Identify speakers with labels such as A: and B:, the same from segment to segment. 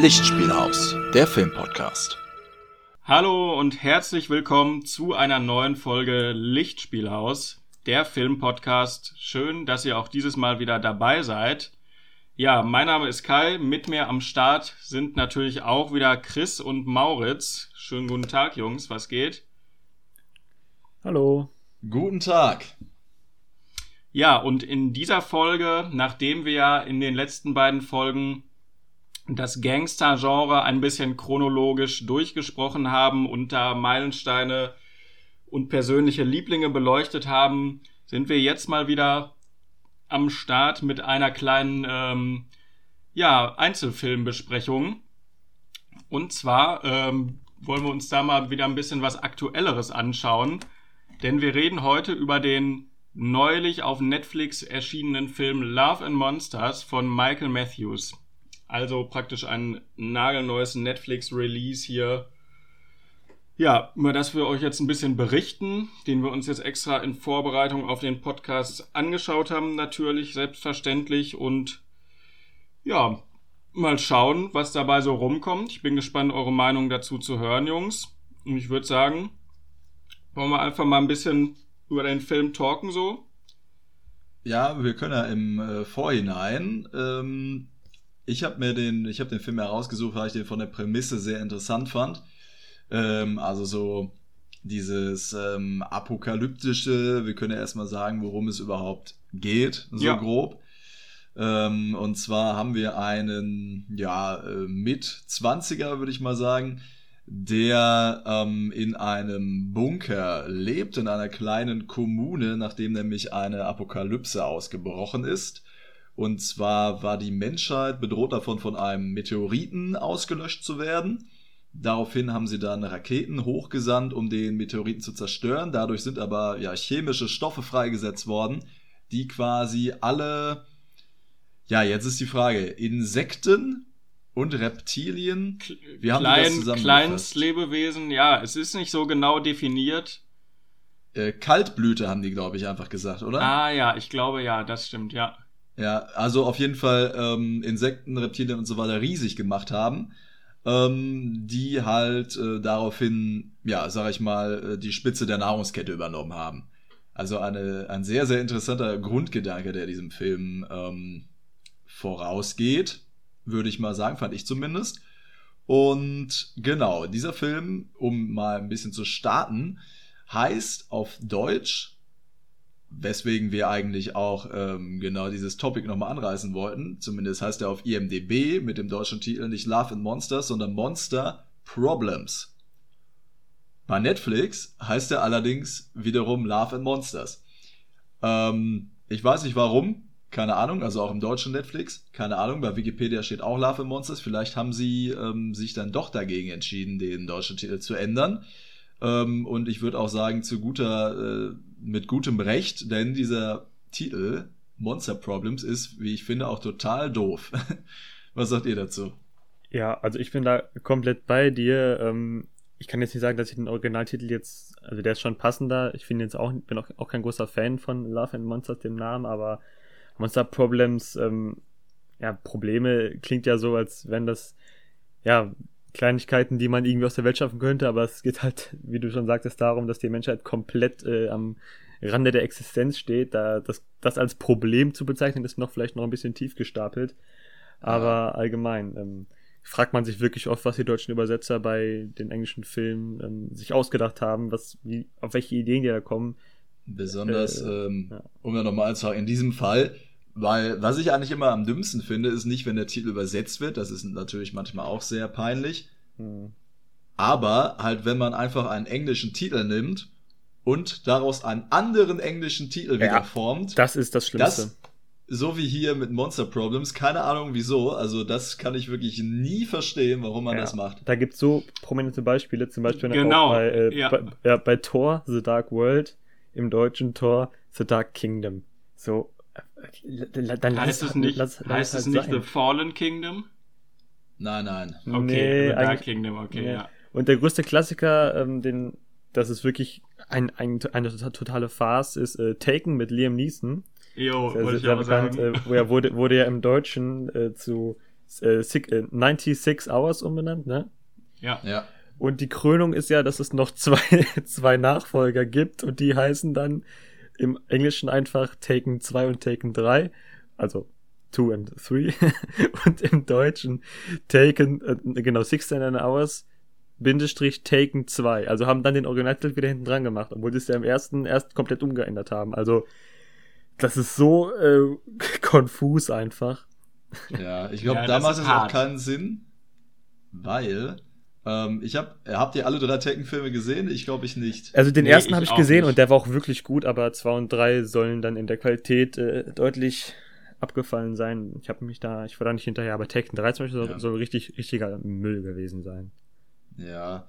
A: Lichtspielhaus, der Filmpodcast.
B: Hallo und herzlich willkommen zu einer neuen Folge Lichtspielhaus, der Filmpodcast. Schön, dass ihr auch dieses Mal wieder dabei seid. Ja, mein Name ist Kai, mit mir am Start sind natürlich auch wieder Chris und Mauritz. Schönen guten Tag, Jungs, was geht?
C: Hallo.
D: Guten Tag.
B: Ja, und in dieser Folge, nachdem wir ja in den letzten beiden Folgen das Gangster-Genre ein bisschen chronologisch durchgesprochen haben und da Meilensteine und persönliche Lieblinge beleuchtet haben, sind wir jetzt mal wieder am Start mit einer kleinen Einzelfilmbesprechung. Und zwar wollen wir uns da mal wieder ein bisschen was Aktuelleres anschauen, denn wir reden heute über den neulich auf Netflix erschienenen Film Love and Monsters von Michael Matthews. Also praktisch ein nagelneues Netflix-Release hier. Ja, über das wir euch jetzt ein bisschen berichten, den wir uns jetzt extra in Vorbereitung auf den Podcast angeschaut haben, natürlich, selbstverständlich. Und ja, mal schauen, was dabei so rumkommt. Ich bin gespannt, eure Meinung dazu zu hören, Jungs. Und ich würde sagen, wollen wir einfach mal ein bisschen über den Film talken so?
D: Ja, wir können ja im Vorhinein. Ich habe den Film herausgesucht, weil ich den von der Prämisse sehr interessant fand. Also so dieses apokalyptische, wir können ja erstmal sagen, worum es überhaupt geht, so ja. Grob. Und zwar haben wir einen, Mit-20er, würde ich mal sagen, der in einem Bunker lebt, in einer kleinen Kommune, nachdem nämlich eine Apokalypse ausgebrochen ist. Und zwar war die Menschheit bedroht davon, von einem Meteoriten ausgelöscht zu werden. Daraufhin haben sie dann Raketen hochgesandt, um den Meteoriten zu zerstören. Dadurch sind aber chemische Stoffe freigesetzt worden, die quasi alle, jetzt ist die Frage, Insekten und Reptilien, wie haben die das zusammengefasst?
B: Kleinstlebewesen, ja, es ist nicht so genau definiert.
D: Kaltblüte haben die, glaube ich, einfach gesagt, oder?
B: Ah ja, ich glaube ja, das stimmt, ja.
D: Ja, also auf jeden Fall Insekten, Reptilien und so weiter riesig gemacht haben, die halt daraufhin, die Spitze der Nahrungskette übernommen haben. Also ein sehr, sehr interessanter Grundgedanke, der diesem Film vorausgeht, würde ich mal sagen, fand ich zumindest. Und genau, dieser Film, um mal ein bisschen zu starten, heißt auf Deutsch, weswegen wir eigentlich auch genau dieses Topic nochmal anreißen wollten. Zumindest heißt er auf IMDb mit dem deutschen Titel nicht Love and Monsters, sondern Monster Problems. Bei Netflix heißt er allerdings wiederum Love and Monsters. Ich weiß nicht warum, keine Ahnung, also auch im deutschen Netflix, keine Ahnung, bei Wikipedia steht auch Love and Monsters. Vielleicht haben sie sich dann doch dagegen entschieden, den deutschen Titel zu ändern. Und ich würde auch sagen, mit gutem Recht, denn dieser Titel Monster Problems ist, wie ich finde, auch total doof. Was sagt ihr dazu?
C: Ja, also ich bin da komplett bei dir. Ich kann jetzt nicht sagen, dass ich den Originaltitel jetzt, also der ist schon passender. Ich finde jetzt bin auch kein großer Fan von Love and Monsters, dem Namen, aber Monster Problems, Probleme klingt ja so, als wenn das, Kleinigkeiten, die man irgendwie aus der Welt schaffen könnte, aber es geht halt, wie du schon sagtest, darum, dass die Menschheit komplett am Rande der Existenz steht. Das als Problem zu bezeichnen, ist vielleicht noch ein bisschen tief gestapelt. Aber allgemein fragt man sich wirklich oft, was die deutschen Übersetzer bei den englischen Filmen sich ausgedacht haben, auf welche Ideen die da kommen.
D: Besonders, um ja nochmal anzusagen, in diesem Fall, weil was ich eigentlich immer am dümmsten finde, ist nicht, wenn der Titel übersetzt wird, das ist natürlich manchmal auch sehr peinlich, aber halt, wenn man einfach einen englischen Titel nimmt und daraus einen anderen englischen Titel wieder formt.
C: Das ist das Schlimmste.
D: So wie hier mit Monster Problems, keine Ahnung wieso, also das kann ich wirklich nie verstehen, warum man das macht.
C: Da gibt es so prominente Beispiele, zum Beispiel auch bei Thor, The Dark World, im deutschen Thor, The Dark Kingdom. So,
B: dann heißt es nicht The Fallen Kingdom?
D: Nein.
B: Okay, The Dark Kingdom, okay, ja.
C: Und der größte Klassiker, das ist wirklich eine totale Farce, ist Taken mit Liam Neeson.
B: Jo, wollte ich auch sagen.
C: Wurde ja im Deutschen zu 96 Hours umbenannt, ne?
B: Ja.
D: Ja.
C: Und die Krönung ist ja, dass es noch zwei Nachfolger gibt und die heißen dann im Englischen einfach Taken 2 und Taken 3, also 2 and 3 und im Deutschen Taken, 16 Hours Taken 2, also haben dann den Originaltitel wieder hinten dran gemacht, obwohl sie es ja im ersten erst komplett umgeändert haben, also das ist so konfus einfach.
D: Ja, ich glaube,
B: Ja,
D: da
B: das
D: macht
B: ist
D: es auch
B: hart.
D: keinen Sinn, weil habt ihr alle 3 Tekken-Filme gesehen? Ich glaube, ich nicht.
C: Also den
B: Nee,
C: ersten
B: ich
C: habe ich
B: auch
C: gesehen
B: nicht.
C: und der war auch wirklich gut, aber 2 und 3 sollen dann in der Qualität deutlich abgefallen sein. Ich war da nicht hinterher, aber Tekken 3 zum Beispiel
D: Ja.
C: soll richtiger Müll gewesen sein.
D: Ja.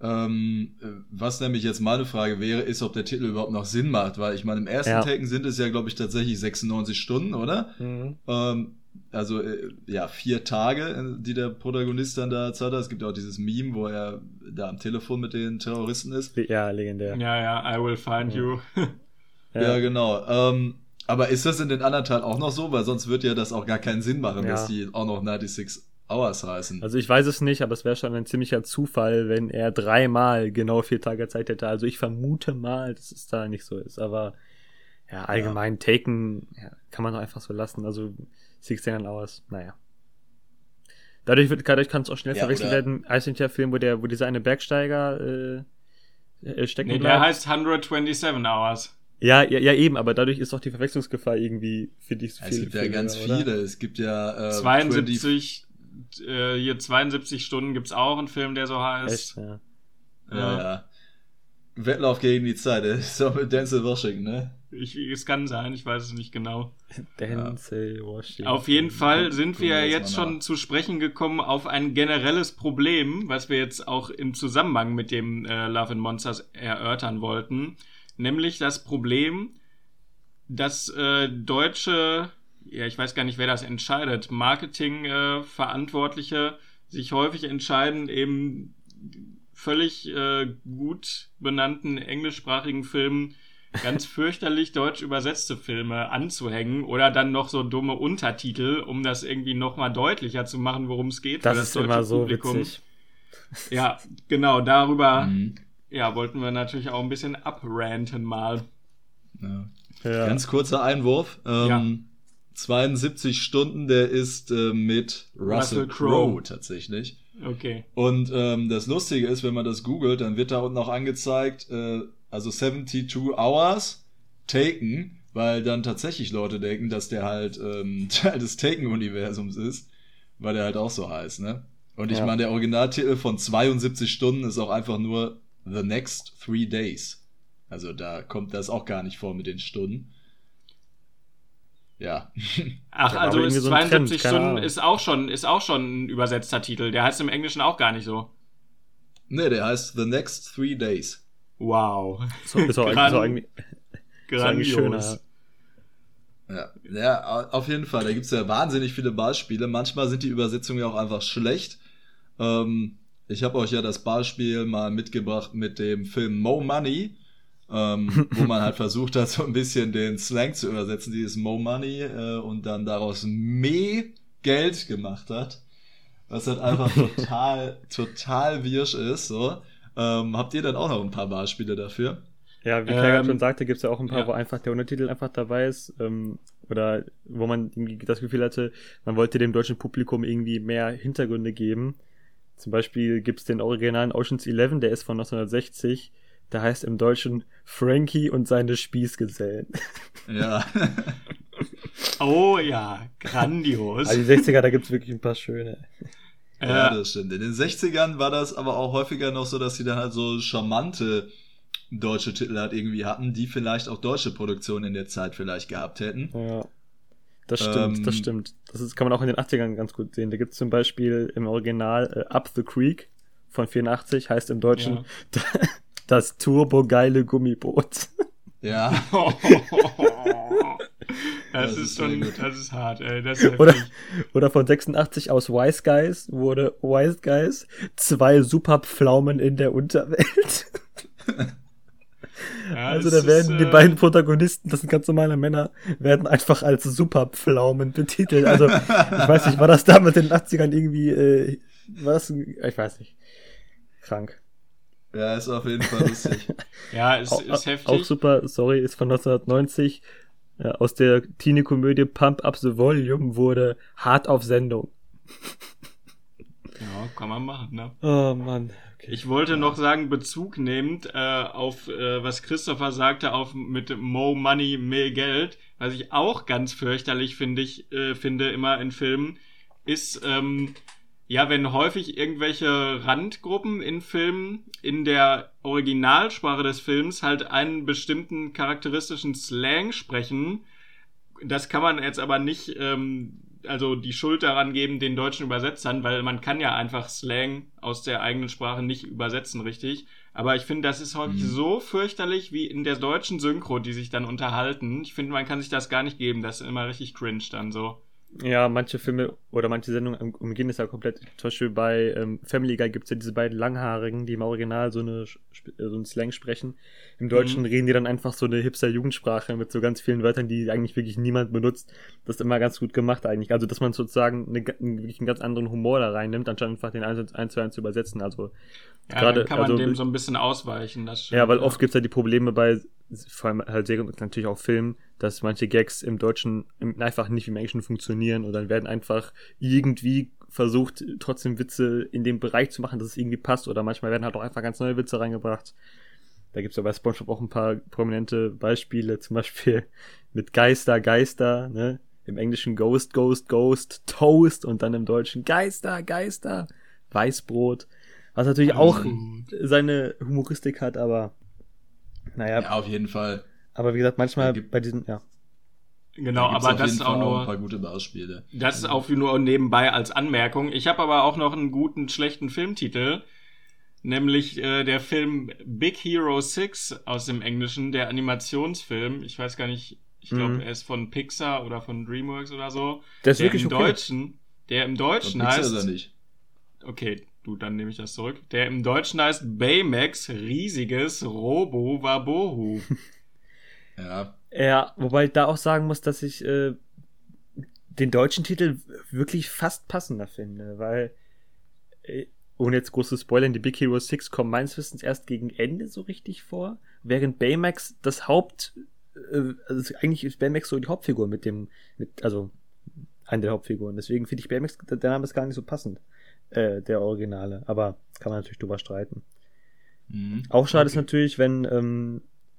D: Was nämlich jetzt meine Frage wäre, ist, ob der Titel überhaupt noch Sinn macht, weil ich meine, im ersten
C: Ja.
D: Tekken sind es ja, glaube ich, tatsächlich 96 Stunden, oder? Also, 4 Tage, die der Protagonist dann da Zeit hat. Es gibt ja auch dieses Meme, wo er da am Telefon mit den Terroristen ist.
C: Ja, legendär.
B: Ja, I will find you.
D: Ja, genau. Aber ist das in den anderen Teilen auch noch so? Weil sonst wird ja das auch gar keinen Sinn machen,
C: Ja.
D: dass die auch noch 96 Hours heißen.
C: Also ich weiß es nicht, aber es wäre schon ein ziemlicher Zufall, wenn er 3-mal genau 4 Tage Zeit hätte. Also ich vermute mal, dass es da nicht so ist. Aber ja, allgemein Taken kann man doch einfach so lassen. Also 16 Hours, naja. Dadurch kann es auch schnell verwechselt
D: oder-
C: werden. Eisentja-Film, wo dieser eine Bergsteiger stecken
B: Nee,
C: bleibt.
B: der heißt 127 Hours.
C: Ja, eben, aber dadurch ist doch die Verwechslungsgefahr irgendwie, finde ich, so viel.
D: Es gibt ja ganz
C: oder?
D: viele. Es gibt ja
B: 72 Stunden gibt's auch einen Film, der so heißt.
C: Echt, ja.
D: Ja. Wettlauf gegen die Zeit. Das ist doch mit Denzel Washington, ne?
B: Es kann sein, ich weiß es nicht genau.
C: Denzel Washington.
B: Auf jeden Fall sind
D: Gucken
B: wir
D: wir das
B: jetzt
D: mal
B: schon
D: nach.
B: zu sprechen gekommen auf ein generelles Problem, was wir jetzt auch im Zusammenhang mit dem Love and Monsters erörtern wollten. Nämlich das Problem, dass deutsche, ich weiß gar nicht, wer das entscheidet, Marketing-Verantwortliche sich häufig entscheiden, eben völlig gut benannten englischsprachigen Filmen ganz fürchterlich deutsch übersetzte Filme anzuhängen oder dann noch so dumme Untertitel, um das irgendwie nochmal deutlicher zu machen, worum es geht.
C: Das
B: für
C: ist
B: deutsche
C: immer so
B: Publikum.
C: witzig.
B: Ja, genau, darüber
D: Mhm.
B: wollten wir natürlich auch ein bisschen abranten mal.
D: Ja.
C: Ja.
D: Ganz kurzer Einwurf.
B: Ja.
D: 72 Stunden, der ist mit Russell
B: Russell Crowe.
D: Crowe tatsächlich.
B: Okay.
D: Und das Lustige ist, wenn man das googelt, dann wird da unten auch angezeigt, also 72 Hours Taken, weil dann tatsächlich Leute denken, dass der halt Teil des Taken-Universums ist, weil der halt auch so heißt, ne? Und ich
C: Ja.
D: meine, der Originaltitel von 72 Stunden ist auch einfach nur The Next 3 Days. Also da kommt das auch gar nicht vor mit den Stunden. Ja.
B: Ach,
C: Ja,
B: also
C: aber irgendwie
B: ist
C: so ein
B: 72
C: Trend, keine
B: Stunden
C: Ahnung.
B: ist auch schon ein übersetzter Titel. Der heißt im Englischen auch gar nicht so.
D: Ne, der heißt The Next 3 Days.
B: Wow.
C: Ist auch eigentlich schöner.
B: Grandios.
D: Ja, auf jeden Fall. Da gibt's ja wahnsinnig viele Beispiele. Manchmal sind die Übersetzungen ja auch einfach schlecht. Ich habe euch ja das Beispiel mal mitgebracht mit dem Film Mo Money, wo man halt versucht hat, so ein bisschen den Slang zu übersetzen, dieses Mo Money, und dann daraus Geld gemacht hat. Was halt einfach total wirsch ist. So. Habt ihr dann auch noch ein paar Beispiele dafür?
C: Ja, wie Kai schon sagte, gibt es ja auch ein paar,
B: ja.
C: wo einfach der Untertitel einfach dabei ist. Oder wo man irgendwie das Gefühl hatte, man wollte dem deutschen Publikum irgendwie mehr Hintergründe geben. Zum Beispiel gibt es den originalen Ocean's 11, der ist von 1960. Der heißt im Deutschen Frankie und seine Spießgesellen.
D: Ja.
B: Oh ja, grandios.
C: Also die 60er, da gibt es wirklich ein paar schöne.
D: Ja, das stimmt. In den 60ern war das aber auch häufiger noch so, dass sie dann halt so charmante deutsche Titel halt irgendwie hatten, die vielleicht auch deutsche Produktionen in der Zeit vielleicht gehabt hätten.
C: Ja, das stimmt. Das kann man auch in den 80ern ganz gut sehen. Da gibt es zum Beispiel im Original Up the Creek von 84, heißt im Deutschen das turbogeile Gummiboot.
D: Ja.
B: Das
D: Das
B: ist
D: ist sehr gut.
B: das ist hart, ey. Das ist
C: Oder,
B: heftig.
C: oder von 86 aus Wise Guys wurde Wise Guys 2 Superpflaumen in der Unterwelt.
B: Ja,
C: also da werden die beiden Protagonisten, das sind ganz normale Männer, werden einfach als Superpflaumen betitelt. Also ich weiß nicht, war das da mit den 80ern irgendwie, ich weiß nicht. Krank.
D: Ja, ist auf jeden Fall lustig.
B: Ja, ist heftig.
C: Auch super, sorry, ist von 1990. Aus der Teenie-Komödie Pump Up the Volume wurde Hart auf Sendung.
B: Ja, kann man machen, ne?
C: Oh Mann. Okay.
B: Ich wollte noch sagen, Bezug nehmend auf was Christopher sagte, mit Mo Money, mehr Geld, was ich auch ganz fürchterlich finde immer in Filmen, ist, wenn häufig irgendwelche Randgruppen in Filmen in der Originalsprache des Films halt einen bestimmten charakteristischen Slang sprechen. Das kann man jetzt aber nicht die Schuld daran geben, den deutschen Übersetzern, weil man kann ja einfach Slang aus der eigenen Sprache nicht übersetzen, richtig. Aber ich finde, das ist häufig so fürchterlich wie in der deutschen Synchro, die sich dann unterhalten. Ich finde, man kann sich das gar nicht geben. Das ist immer richtig cringe dann so.
C: Ja, manche Filme oder manche Sendungen umgehen es ja komplett. Zum Beispiel bei Family Guy gibt es ja diese beiden Langhaarigen, die im Original so einen Slang sprechen. Im Deutschen reden die dann einfach so eine Hipster-Jugendsprache mit so ganz vielen Wörtern, die eigentlich wirklich niemand benutzt. Das ist immer ganz gut gemacht eigentlich. Also, dass man sozusagen wirklich einen ganz anderen Humor da reinnimmt, anstatt einfach den 1:1 zu übersetzen. Also,
B: ja, gerade, dann kann man dem so ein bisschen ausweichen. Das stimmt,
C: ja, weil oft gibt's ja die Probleme bei, vor allem halt Serien und natürlich auch Filmen, dass manche Gags im Deutschen einfach nicht wie im Englischen funktionieren und dann werden einfach irgendwie versucht, trotzdem Witze in dem Bereich zu machen, dass es irgendwie passt, oder manchmal werden halt auch einfach ganz neue Witze reingebracht. Da gibt's ja bei SpongeBob auch ein paar prominente Beispiele, zum Beispiel mit Geister, ne? Im Englischen Ghost, Toast und dann im Deutschen Geister, Weißbrot. Was natürlich auch seine Humoristik hat, aber naja.
D: Ja, auf jeden Fall.
C: Aber wie gesagt, manchmal bei diesen, ja.
B: Genau,
D: da
B: aber das ist auch nur
D: ein paar gute Beispiele.
B: Das ist auch nur nebenbei als Anmerkung. Ich habe aber auch noch einen guten, schlechten Filmtitel, nämlich der Film Big Hero 6 aus dem Englischen, der Animationsfilm. Ich weiß gar nicht, ich glaube, er ist von Pixar oder von DreamWorks oder so.
C: Der ist wirklich okay.
B: Der im Deutschen
D: von
B: heißt...
D: Pixar oder nicht?
B: Okay, dann nehme ich das zurück. Der im Deutschen heißt Baymax riesiges Robo-Wabohu.
D: Ja.
C: Ja, wobei ich da auch sagen muss, dass ich den deutschen Titel wirklich fast passender finde, weil, ohne jetzt groß zu spoilern, die Big Hero 6 kommen meines Wissens erst gegen Ende so richtig vor, während Baymax eigentlich ist Baymax so die Hauptfigur also eine der Hauptfiguren, deswegen finde ich Baymax, der Name ist gar nicht so passend, der Originale, aber kann man natürlich drüber streiten. Auch schade ist natürlich, wenn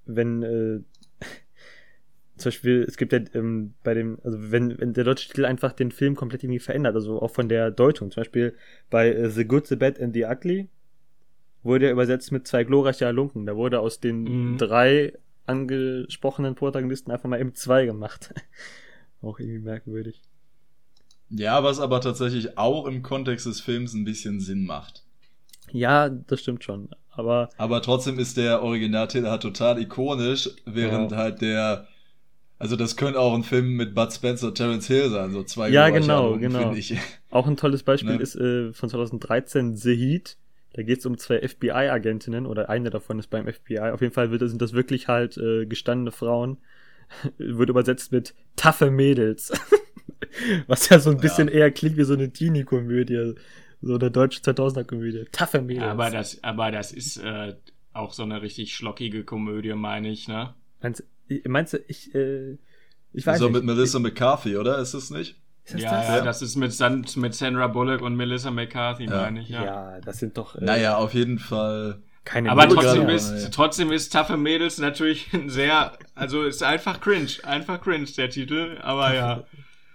C: zum Beispiel, es gibt ja wenn der deutsche Titel einfach den Film komplett irgendwie verändert, also auch von der Deutung. Zum Beispiel bei The Good, The Bad and The Ugly wurde er übersetzt mit 2 glorreiche Halunken. Da wurde aus den 3 angesprochenen Protagonisten einfach mal eben 2 gemacht. Auch irgendwie merkwürdig.
D: Ja, was aber tatsächlich auch im Kontext des Films ein bisschen Sinn macht.
C: Ja, das stimmt schon. Aber
D: trotzdem ist der Originaltitel halt total ikonisch, während halt also das könnte auch ein Film mit Bud Spencer und Terence Hill sein, so 2
C: genau.
D: finde ich.
C: Auch ein tolles Beispiel ist von 2013 The Heat. Da geht es um 2 FBI-Agentinnen, oder eine davon ist beim FBI. Auf jeden Fall sind das wirklich halt gestandene Frauen. Wird übersetzt mit taffe Mädels. Was ja so ein bisschen eher klingt wie so eine Teenie-Komödie. So eine deutsche 2000er-Komödie. Taffe Mädels.
B: Ja, aber das ist auch so eine richtig schlockige Komödie, meine ich, ne?
C: Meinst du, ich weiß
D: so
C: nicht.
D: mit Melissa McCarthy, oder? Ist es nicht?
C: Ist das
B: Ja, das ist mit Sandra Bullock und Melissa McCarthy, meine ich, ja.
C: Ja, das sind doch...
D: naja, auf jeden Fall...
C: keine
B: Aber
C: Mädels.
B: trotzdem ist Taffe Mädels natürlich ist einfach cringe, der Titel, aber ja.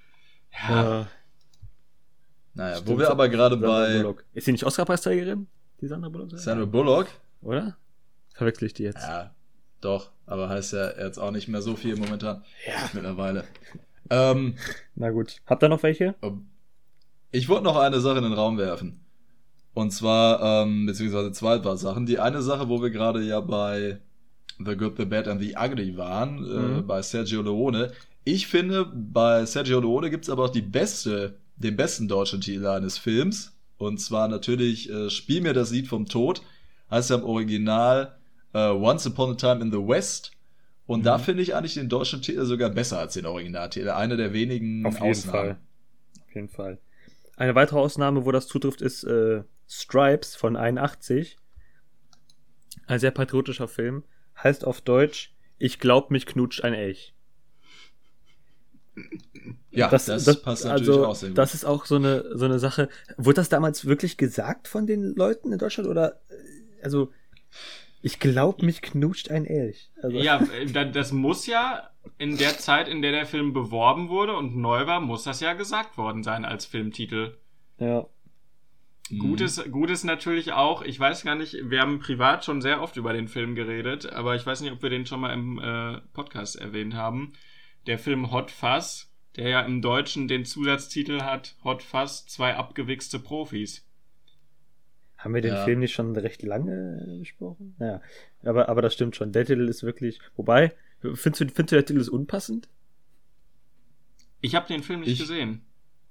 D: Naja,
C: Stimmt,
D: wo wir aber gerade bei...
C: Bullock. Ist sie nicht Oscar-Preisträgerin? Die Sandra Bullock?
D: Sandra Bullock?
C: Oder? Verwechsel ich die jetzt?
D: Ja, doch. Aber heißt ja jetzt auch nicht mehr so viel momentan.
C: Ja.
D: Mittlerweile.
C: Na gut. Habt ihr noch welche?
D: Ich wollte noch eine Sache in den Raum werfen. Und zwar, beziehungsweise 2 Sachen. Die eine Sache, wo wir gerade ja bei The Good, The Bad and The Ugly waren, bei Sergio Leone. Ich finde, bei Sergio Leone gibt's aber auch den besten deutschen Titel eines Films. Und zwar natürlich Spiel mir das Lied vom Tod. Heißt ja im Original Once Upon a Time in the West. Und da finde ich eigentlich den deutschen Titel sogar besser als den Originaltitel. Eine der wenigen
C: Auf jeden
D: Ausnahmen.
C: Fall. Auf jeden Fall. Eine weitere Ausnahme, wo das zutrifft, ist Stripes von 81. Ein sehr patriotischer Film. Heißt auf Deutsch, ich glaub, mich knutscht ein Elch.
D: Ja, das passt natürlich
C: also,
D: auch sehr gut.
C: Das ist auch so eine Sache. Wurde das damals wirklich gesagt von den Leuten in Deutschland? Oder, also, ich glaub, mich knutscht ein Elch. Also.
B: Ja, das muss ja in der Zeit, in der Film beworben wurde und neu war, muss das ja gesagt worden sein als Filmtitel.
C: Ja.
B: Gut ist natürlich auch, ich weiß gar nicht, wir haben privat schon sehr oft über den Film geredet, aber ich weiß nicht, ob wir den schon mal im Podcast erwähnt haben. Der Film Hot Fuzz, der ja im Deutschen den Zusatztitel hat, Hot Fuzz, 2 abgewichste Profis.
C: Haben wir den Film nicht schon recht lange besprochen? Ja, aber das stimmt schon. Der Titel ist wirklich... Wobei, findest du der Titel ist unpassend?
B: Ich habe den Film nicht gesehen.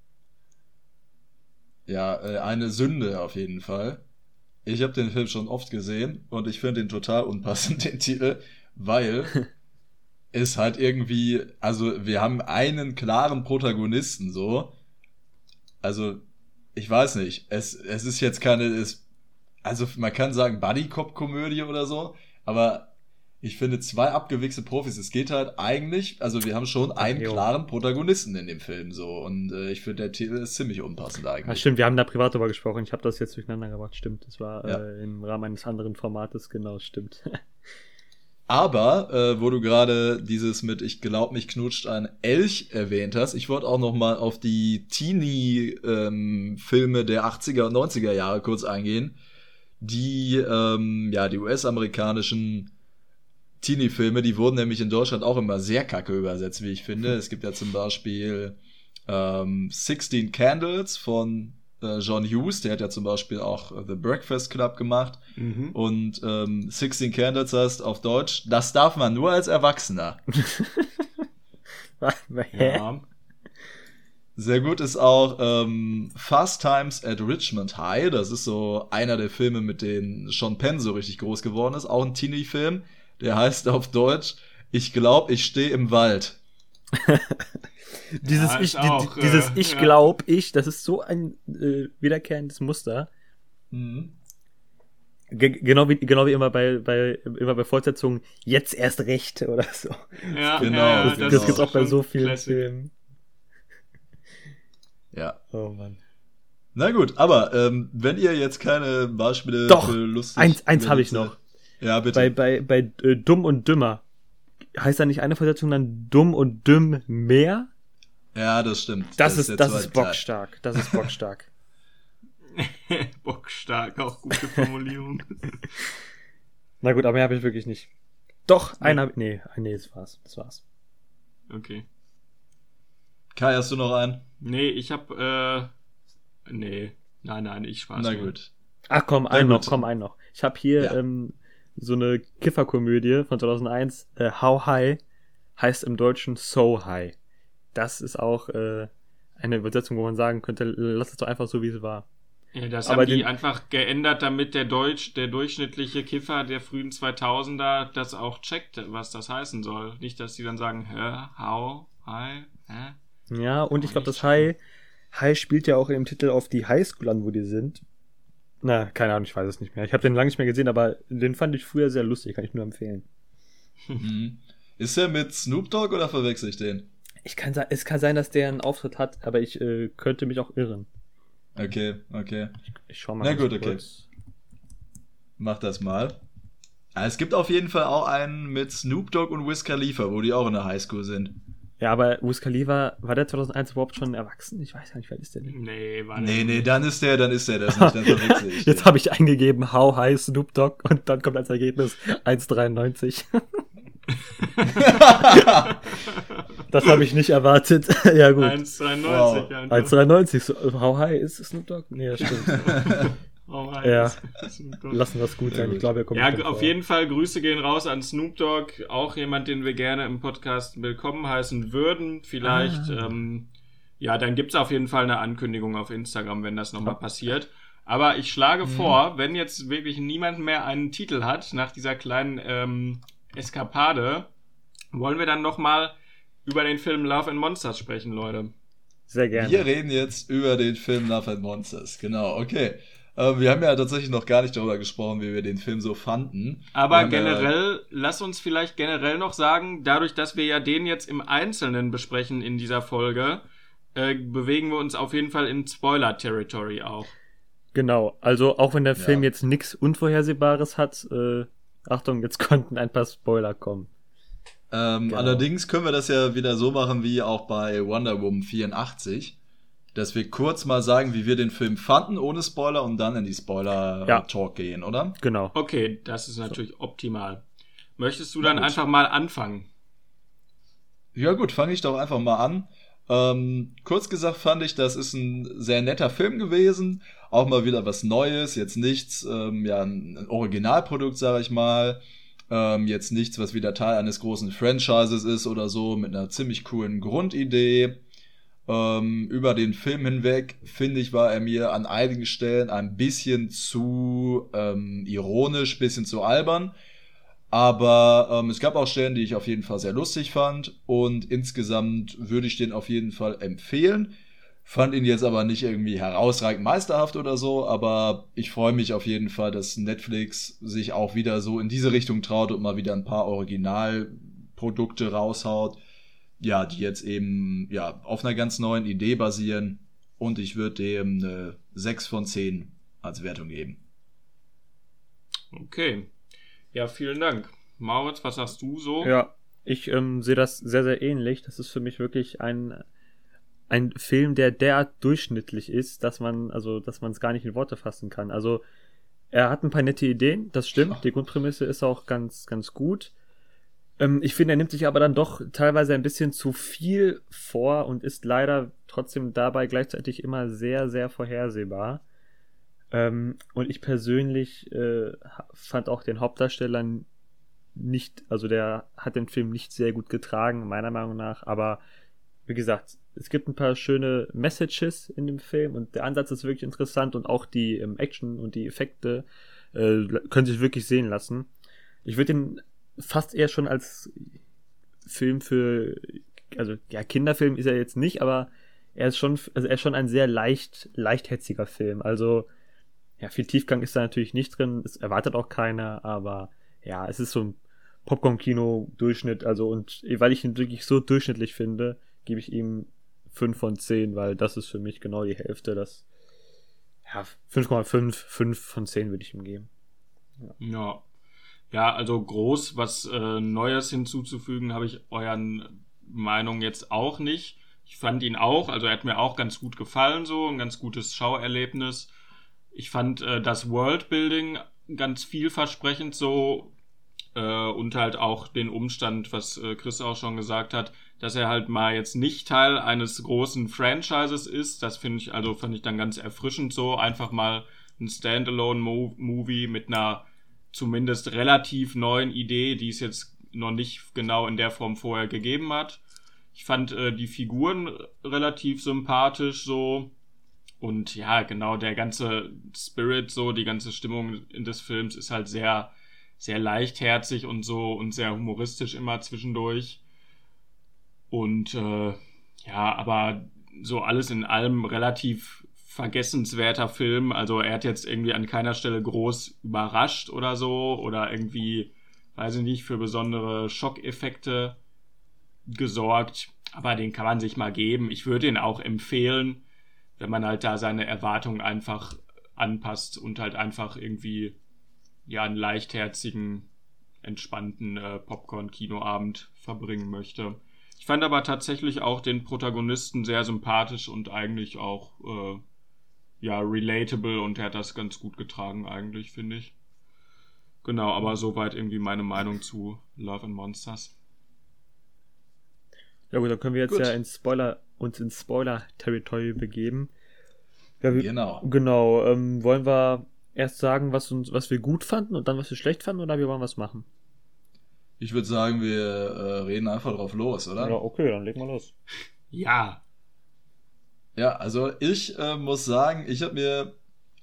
D: Ja, eine Sünde auf jeden Fall. Ich habe den Film schon oft gesehen und ich finde ihn total unpassend, den Titel, weil es halt irgendwie... Also, wir haben einen klaren Protagonisten, so. Also... Ich weiß nicht, es ist jetzt keine, also man kann sagen Buddy-Cop-Komödie oder so, aber ich finde 2 abgewichste Profis, es geht halt eigentlich, also wir haben schon einen klaren Protagonisten in dem Film so und ich finde der Titel ist ziemlich unpassend eigentlich.
C: Ja, stimmt, wir haben da privat drüber gesprochen, ich habe das jetzt durcheinander gebracht, stimmt, das war im Rahmen eines anderen Formates, genau, stimmt.
D: Aber, wo du gerade dieses mit Ich glaub, mich knutscht ein Elch erwähnt hast, ich wollte auch noch mal auf die Teenie-Filme der 80er und 90er Jahre kurz eingehen. Die US-amerikanischen Teenie-Filme, die wurden nämlich in Deutschland auch immer sehr kacke übersetzt, wie ich finde. Es gibt ja zum Beispiel 16 Candles von John Hughes, der hat ja zum Beispiel auch The Breakfast Club gemacht. Und 16 Candles heißt auf Deutsch, das darf man nur als Erwachsener.
B: Ja.
D: Sehr gut ist auch Fast Times at Richmond High. Das ist so einer der Filme, mit denen Sean Penn so richtig groß geworden ist. Auch ein Teenie-Film. Der heißt auf Deutsch, ich glaub, ich stehe im Wald.
C: Dieses Ich glaub, das ist so ein wiederkehrendes Muster.
D: Mhm.
C: Genau wie immer bei Fortsetzungen, jetzt erst recht oder so.
B: Ja,
D: genau.
C: Das gibt's auch bei so vielen
B: Classic.
C: Filmen.
D: Ja.
C: Oh Mann.
D: Na gut, aber wenn ihr jetzt keine Beispiele
C: Doch,
D: für lustig...
C: eins habe ich noch.
D: Ja, bitte.
C: Bei Dumm und Dümmer. Heißt da nicht eine Fortsetzung dann Dumm und Dümm mehr?
D: Ja, das stimmt.
C: Das ist
D: der zweite Teil.
C: bockstark. Das ist bockstark.
B: Bockstark, auch gute Formulierung.
C: Na gut, aber mehr habe ich wirklich nicht. Doch, einen habe ich. Nee, das war's.
B: Okay.
D: Kai, hast du noch einen?
B: Nee, ich hab, nee. Nein, ich Spaß.
D: Na
B: nur.
D: gut.
C: Ach komm,
D: Na
C: einen
D: gut.
C: noch. Ich habe hier
D: Ja.
C: so eine Kifferkomödie von 2001. How High heißt im Deutschen So High. Das ist auch eine Übersetzung, wo man sagen könnte, lass es doch einfach so, wie es war.
B: Ja, das
C: Aber
B: haben die
C: den-
B: einfach geändert, damit der durchschnittliche Kiffer der frühen 2000er das auch checkt, was das heißen soll. Nicht, dass die dann sagen, how, hi,
C: Ja, und ich
B: Oh,
C: glaube, das
B: nicht
C: High spielt ja auch im Titel auf die Highschool an, wo die sind. Na, keine Ahnung, ich weiß es nicht mehr. Ich habe den lange nicht mehr gesehen, aber den fand ich früher sehr lustig, kann ich nur empfehlen.
D: Mhm. Ist der mit Snoop Dogg oder verwechsel ich den?
C: Es kann sein, dass der einen Auftritt hat, aber ich könnte mich auch irren.
D: Okay.
C: Ich schau mal.
D: Na
C: ganz
D: gut, okay.
C: kurz.
D: Mach das mal. Es gibt auf jeden Fall auch einen mit Snoop Dogg und Wiz Khalifa, wo die auch in der Highschool sind.
C: Ja, aber Wiz Khalifa, war der 2001 überhaupt schon erwachsen? Ich weiß gar nicht, wer ist der denn?
B: Nee, war
D: Nee, dann ist der das nicht, dann verwechsel ich
C: Jetzt
D: den.
C: habe ich eingegeben, How High Snoop Dogg und dann kommt als Ergebnis 1,93. Das habe ich nicht erwartet. Ja gut.
B: 1,93.
D: Wow.
B: Ja,
C: 1,93. So, How High ist Snoop Dogg? Nee, das stimmt.
B: Oh,
C: Ja.
B: Snoop Dogg.
C: Lassen wir es gut sein. Ich glaube, er kommt
B: Ja,
C: bestimmt
B: auf
C: vor.
B: jeden Fall Grüße gehen raus an Snoop Dogg, auch jemand, den wir gerne im Podcast willkommen heißen würden. Vielleicht, ja, dann gibt's auf jeden Fall eine Ankündigung auf Instagram, wenn das nochmal passiert. Aber ich schlage vor, wenn jetzt wirklich niemand mehr einen Titel hat, nach dieser kleinen Eskapade, wollen wir dann nochmal über den Film Love and Monsters sprechen, Leute.
C: Sehr gerne.
D: Wir reden jetzt über den Film Love and Monsters, genau, okay. Wir haben ja tatsächlich noch gar nicht darüber gesprochen, wie wir den Film so fanden.
B: Aber generell, lass uns vielleicht generell noch sagen, dadurch, dass wir ja den jetzt im Einzelnen besprechen in dieser Folge, bewegen wir uns auf jeden Fall in Spoiler-Territory auch.
C: Genau, also auch wenn der Film jetzt nichts Unvorhersehbares hat, Achtung, jetzt konnten ein paar Spoiler kommen.
D: Genau. Allerdings können wir das ja wieder so machen wie auch bei Wonder Woman 84, dass wir kurz mal sagen, wie wir den Film fanden, ohne Spoiler, und dann in die Spoiler-Talk gehen, oder?
C: Genau.
B: Okay, das ist natürlich optimal. Möchtest du dann einfach mal anfangen?
D: Ja gut, fange ich doch einfach mal an. Kurz gesagt fand ich, das ist ein sehr netter Film gewesen. Auch mal wieder was Neues, jetzt nichts, ein Originalprodukt, sage ich mal. Jetzt nichts, was wieder Teil eines großen Franchises ist oder so, mit einer ziemlich coolen Grundidee. Über den Film hinweg, finde ich, war er mir an einigen Stellen ein bisschen zu ironisch, bisschen zu albern. Aber es gab auch Stellen, die ich auf jeden Fall sehr lustig fand. Und insgesamt würde ich den auf jeden Fall empfehlen. Fand ihn jetzt aber nicht irgendwie herausragend meisterhaft oder so. Aber ich freue mich auf jeden Fall, dass Netflix sich auch wieder so in diese Richtung traut und mal wieder ein paar Originalprodukte raushaut. Ja, die jetzt eben auf einer ganz neuen Idee basieren. Und ich würde dem eine 6 von 10 als Wertung geben.
B: Okay. Ja, vielen Dank. Moritz, was sagst du so?
C: Ja, ich sehe das sehr, sehr ähnlich. Das ist für mich wirklich ein Film, der derart durchschnittlich ist, dass man es gar nicht in Worte fassen kann. Also, er hat ein paar nette Ideen, das stimmt. Die Grundprämisse ist auch ganz, ganz gut. Ich finde, er nimmt sich aber dann doch teilweise ein bisschen zu viel vor und ist leider trotzdem dabei gleichzeitig immer sehr, sehr vorhersehbar. Und ich persönlich fand auch den Hauptdarsteller nicht, also der hat den Film nicht sehr gut getragen, meiner Meinung nach, aber wie gesagt, es gibt ein paar schöne Messages in dem Film und der Ansatz ist wirklich interessant und auch die Action und die Effekte können sich wirklich sehen lassen. Ich würde ihn fast eher schon als Film Kinderfilm ist er jetzt nicht, aber er ist schon ein sehr leichtherziger Film. Also, ja, viel Tiefgang ist da natürlich nicht drin, es erwartet auch keiner, aber ja, es ist so ein Popcorn-Kino-Durchschnitt, also, und weil ich ihn wirklich so durchschnittlich finde, gebe ich ihm 5 von 10, weil das ist für mich genau die Hälfte, 5,5 von 10 würde ich ihm geben.
B: Ja, also groß was Neues hinzuzufügen habe ich euren Meinung jetzt auch nicht. Ich fand ihn auch, also er hat mir auch ganz gut gefallen, so ein ganz gutes Schauerlebnis. Ich fand das Worldbuilding ganz vielversprechend so und halt auch den Umstand, was Chris auch schon gesagt hat, dass er halt mal jetzt nicht Teil eines großen Franchises ist. Das fand ich dann ganz erfrischend so. Einfach mal ein Standalone-Movie mit einer zumindest relativ neuen Idee, die es jetzt noch nicht genau in der Form vorher gegeben hat. Ich fand die Figuren relativ sympathisch so. Und ja, genau, der ganze Spirit so, die ganze Stimmung des Films ist halt sehr, sehr leichtherzig und so und sehr humoristisch immer zwischendurch. Und aber so alles in allem relativ vergessenswerter Film. Also er hat jetzt irgendwie an keiner Stelle groß überrascht oder so oder irgendwie, weiß ich nicht, für besondere Schockeffekte gesorgt. Aber den kann man sich mal geben. Ich würde ihn auch empfehlen, wenn man halt da seine Erwartungen einfach anpasst und halt einfach irgendwie einen leichtherzigen, entspannten Popcorn-Kinoabend verbringen möchte. Ich fand aber tatsächlich auch den Protagonisten sehr sympathisch und eigentlich auch relatable und er hat das ganz gut getragen eigentlich, finde ich. Genau, aber soweit irgendwie meine Meinung zu Love and Monsters.
C: Ja gut, dann können wir jetzt ins Spoiler-Territory begeben. Ja,
D: Genau.
C: Genau, wollen wir erst sagen, was wir gut fanden und dann was wir schlecht fanden oder wie wollen wir es machen?
D: Ich würde sagen, wir reden einfach drauf los, oder?
C: Ja, okay, dann legen wir los.
B: Ja.
D: Ja, also ich muss sagen, ich habe mir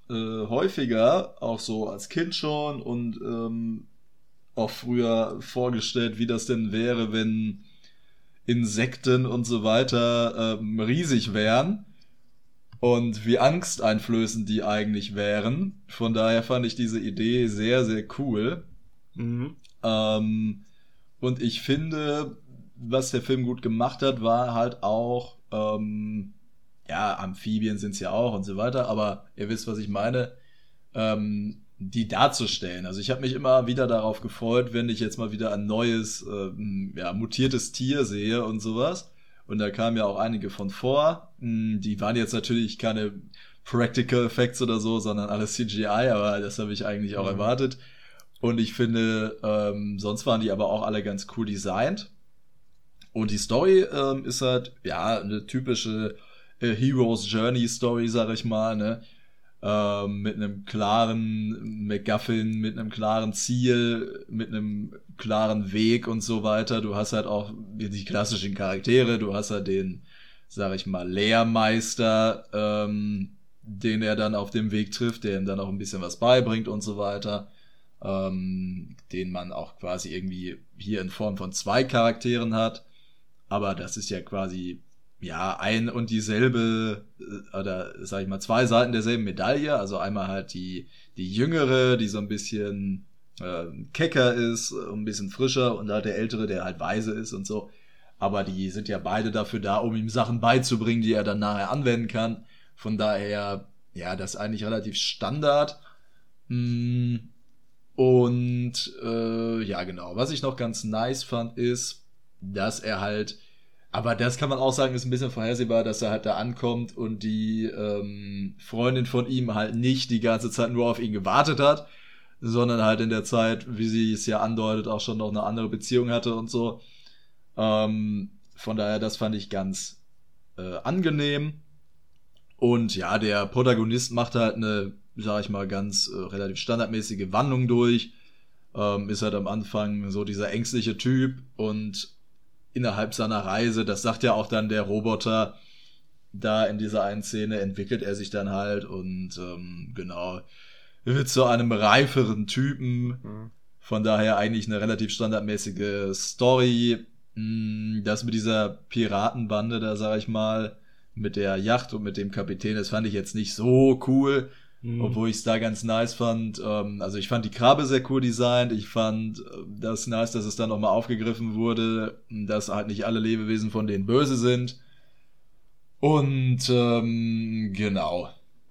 D: häufiger, auch so als Kind schon und auch früher vorgestellt, wie das denn wäre, wenn Insekten und so weiter riesig wären und wie angsteinflößend die eigentlich wären. Von daher fand ich diese Idee sehr, sehr cool.
B: Mhm.
D: Und ich finde, was der Film gut gemacht hat, war halt auch, Amphibien sind es ja auch und so weiter, aber ihr wisst, was ich meine, die darzustellen. Also ich habe mich immer wieder darauf gefreut, wenn ich jetzt mal wieder ein neues, mutiertes Tier sehe und sowas. Und da kamen ja auch einige von vor. Die waren jetzt natürlich keine Practical Effects oder so, sondern alles CGI, aber das habe ich eigentlich auch erwartet. Und ich finde, sonst waren die aber auch alle ganz cool designt. Und die Story ist halt, eine typische Hero's Journey Story, sag ich mal, ne? Mit einem klaren MacGuffin, mit einem klaren Ziel, mit einem klaren Weg und so weiter. Du hast halt auch die klassischen Charaktere, du hast halt den, sag ich mal, Lehrmeister, den er dann auf dem Weg trifft, der ihm dann auch ein bisschen was beibringt und so weiter. Den man auch quasi irgendwie hier in Form von 2 Charakteren hat. Aber das ist ja quasi ein und dieselbe, oder sag ich mal, 2 Seiten derselben Medaille. Also einmal halt die jüngere, die so ein bisschen kecker ist, ein bisschen frischer, und halt der ältere, der halt weise ist und so. Aber die sind ja beide dafür da, um ihm Sachen beizubringen, die er dann nachher anwenden kann. Von daher, das ist eigentlich relativ Standard. Und genau. Was ich noch ganz nice fand, ist, dass er halt, aber das kann man auch sagen, ist ein bisschen vorhersehbar, dass er halt da ankommt und die Freundin von ihm halt nicht die ganze Zeit nur auf ihn gewartet hat, sondern halt in der Zeit, wie sie es ja andeutet, auch schon noch eine andere Beziehung hatte und so. Von daher, das fand ich ganz angenehm. Und ja, der Protagonist macht halt eine, sag ich mal, ganz relativ standardmäßige Wandlung durch. Ist halt am Anfang so dieser ängstliche Typ, und innerhalb seiner Reise, das sagt ja auch dann der Roboter, da in dieser einen Szene entwickelt er sich dann halt und genau, wird zu einem reiferen Typen. Von daher eigentlich eine relativ standardmäßige Story. Das mit dieser Piratenbande da, sag ich mal, mit der Yacht und mit dem Kapitän, das fand ich jetzt nicht so cool, obwohl ich es da ganz nice fand. Also ich fand die Krabbe sehr cool designt, ich fand das nice, dass es dann nochmal aufgegriffen wurde, dass halt nicht alle Lebewesen von denen böse sind. Und genau.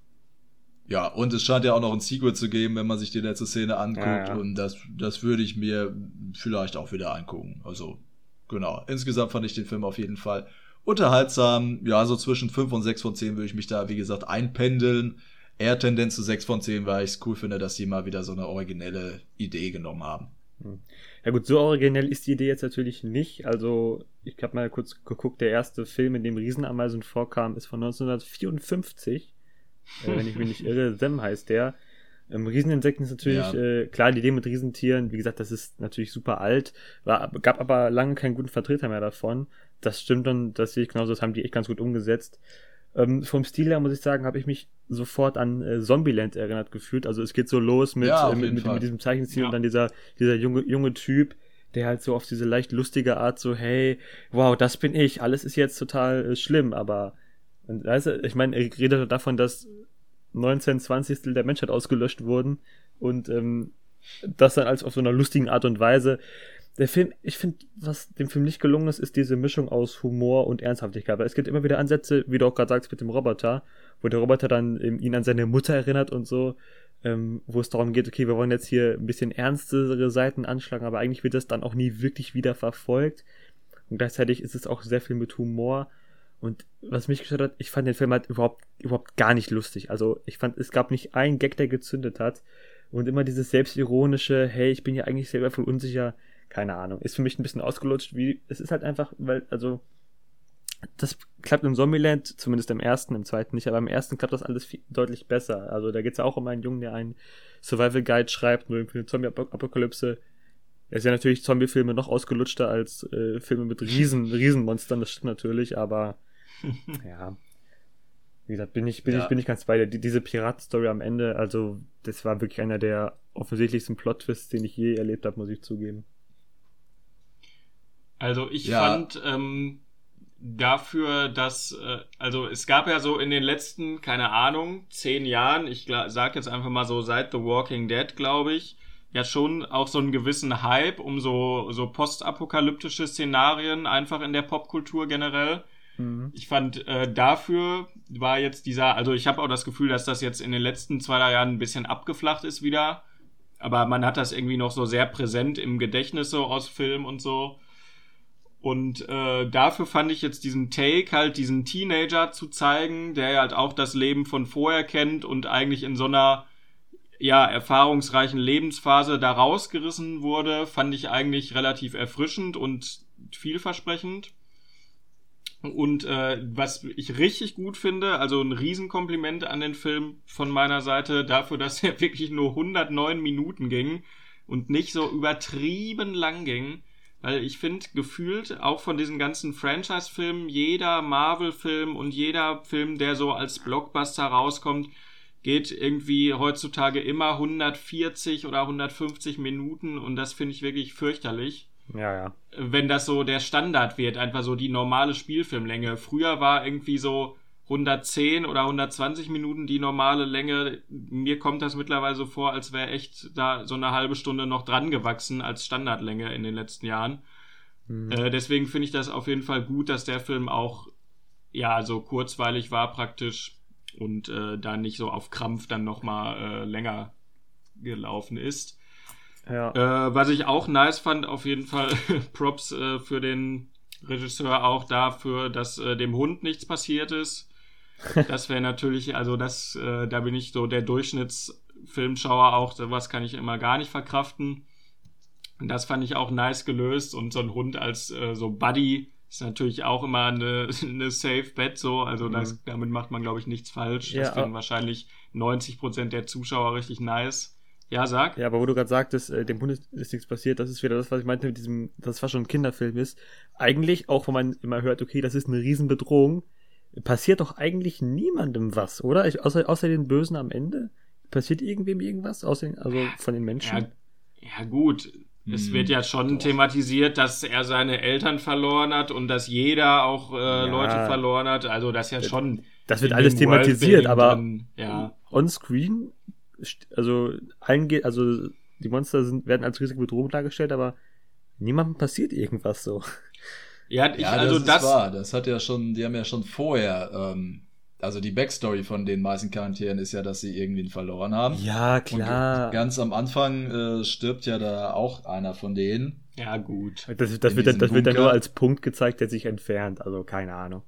D: Ja, und es scheint ja auch noch ein Sequel zu geben, wenn man sich die letzte Szene anguckt, und das würde ich mir vielleicht auch wieder angucken. Also genau, insgesamt fand ich den Film auf jeden Fall unterhaltsam. Ja, so zwischen 5 und 6 von 10 würde ich mich da, wie gesagt, einpendeln. Eher Tendenz zu 6 von 10, weil ich es cool finde, dass die mal wieder so eine originelle Idee genommen haben.
C: Ja gut, so originell ist die Idee jetzt natürlich nicht. Also ich habe mal kurz geguckt, der erste Film, in dem Riesenameisen vorkam, ist von 1954. Wenn ich mich nicht irre, Them heißt der. Rieseninsekten ist natürlich, klar, die Idee mit Riesentieren, wie gesagt, das ist natürlich super alt, gab aber lange keinen guten Vertreter mehr davon. Das stimmt, und das sehe ich genauso, das haben die echt ganz gut umgesetzt. Vom Stil her, muss ich sagen, habe ich mich sofort an Zombieland erinnert gefühlt. Also es geht so los mit diesem Zeichenstil, und dann dieser junge Typ, der halt so auf diese leicht lustige Art so, hey, wow, das bin ich, alles ist jetzt total schlimm, aber und weißt du, ich meine, er redet davon, dass 19/20 der Menschheit ausgelöscht wurden, und das dann als auf so einer lustigen Art und Weise. Der Film, ich finde, was dem Film nicht gelungen ist, ist diese Mischung aus Humor und Ernsthaftigkeit. Weil es gibt immer wieder Ansätze, wie du auch gerade sagst, mit dem Roboter, wo der Roboter dann ihn an seine Mutter erinnert und so, wo es darum geht, okay, wir wollen jetzt hier ein bisschen ernstere Seiten anschlagen, aber eigentlich wird das dann auch nie wirklich wieder verfolgt. Und gleichzeitig ist es auch sehr viel mit Humor. Und was mich gestört hat, ich fand den Film halt überhaupt gar nicht lustig. Also ich fand, es gab nicht einen Gag, der gezündet hat. Und immer dieses selbstironische, hey, ich bin ja eigentlich selber voll unsicher, keine Ahnung, ist für mich ein bisschen ausgelutscht. Es ist halt einfach, weil, also, das klappt im Zombieland, zumindest im ersten, im zweiten nicht, aber im ersten klappt das alles deutlich besser. Also da geht es ja auch um einen Jungen, der einen Survival Guide schreibt, nur für eine Zombie-Apokalypse. Da ist ja natürlich Zombie-Filme noch ausgelutschter als Filme mit Riesenmonstern, das stimmt natürlich, aber ja. Wie Wie gesagt, bin ich ganz bei dir. Diese Piratenstory am Ende, also das war wirklich einer der offensichtlichsten Plot-Twists, den ich je erlebt habe, muss ich zugeben.
B: Also ich fand dafür, dass, also es gab ja so in den letzten, keine Ahnung, 10 Jahren, ich sag jetzt einfach mal so seit The Walking Dead, glaube ich, ja schon auch so einen gewissen Hype um so postapokalyptische Szenarien einfach in der Popkultur generell. Ich fand, dafür war jetzt also ich habe auch das Gefühl, dass das jetzt in den letzten 2-3 Jahren ein bisschen abgeflacht ist wieder, aber man hat das irgendwie noch so sehr präsent im Gedächtnis so aus Film und so. Und dafür fand ich jetzt diesen Take, halt diesen Teenager zu zeigen, der halt auch das Leben von vorher kennt und eigentlich in so einer erfahrungsreichen Lebensphase da rausgerissen wurde, fand ich eigentlich relativ erfrischend und vielversprechend. Und was ich richtig gut finde, also ein Riesenkompliment an den Film von meiner Seite, dafür, dass er wirklich nur 109 Minuten ging und nicht so übertrieben lang ging. Weil ich finde, gefühlt auch von diesen ganzen Franchise-Filmen, jeder Marvel-Film und jeder Film, der so als Blockbuster rauskommt, geht irgendwie heutzutage immer 140 oder 150 Minuten und das finde ich wirklich fürchterlich.
C: Ja.
B: Wenn das so der Standard wird, einfach so die normale Spielfilmlänge. Früher war irgendwie so 110 oder 120 Minuten die normale Länge. Mir kommt das mittlerweile so vor, als wäre echt da so eine halbe Stunde noch dran gewachsen als Standardlänge in den letzten Jahren. Deswegen finde ich das auf jeden Fall gut, dass der Film auch so kurzweilig war praktisch und da nicht so auf Krampf dann nochmal länger gelaufen ist.
C: Ja.
B: Was ich auch nice fand, auf jeden Fall Props für den Regisseur auch dafür, dass dem Hund nichts passiert ist. Das wäre natürlich, also das, da bin ich so der Durchschnittsfilmschauer auch, sowas kann ich immer gar nicht verkraften. Und das fand ich auch nice gelöst und so ein Hund als so Buddy ist natürlich auch immer eine safe bet so, also damit macht man glaube ich nichts falsch.
C: Ja,
B: das finden wahrscheinlich 90% der Zuschauer richtig nice. Ja, sag.
C: Ja, aber wo du gerade sagtest, dem Hund ist nichts passiert, das ist wieder das, was ich meinte mit diesem, dass es fast schon ein Kinderfilm ist. Eigentlich, auch wenn man immer hört, okay, das ist eine Riesenbedrohung, passiert doch eigentlich niemandem was, oder? Außer den Bösen am Ende? Passiert irgendwem irgendwas? Also von den Menschen?
B: Ja gut. Es wird ja schon thematisiert, dass er seine Eltern verloren hat und dass jeder auch Leute verloren hat. Also das ja schon.
C: Das wird alles thematisiert, aber on-screen, also die Monster werden als riesige Bedrohung dargestellt, aber niemandem passiert irgendwas so.
B: Ja,
D: das ist wahr. Das hat ja schon, die haben ja schon vorher, also die Backstory von den meisten Charakteren ist ja, dass sie irgendwen verloren haben.
C: Ja, klar.
D: Und ganz am Anfang stirbt ja da auch einer von denen.
B: Ja, gut.
C: Das wird dann nur als Punkt gezeigt, der sich entfernt, also keine Ahnung.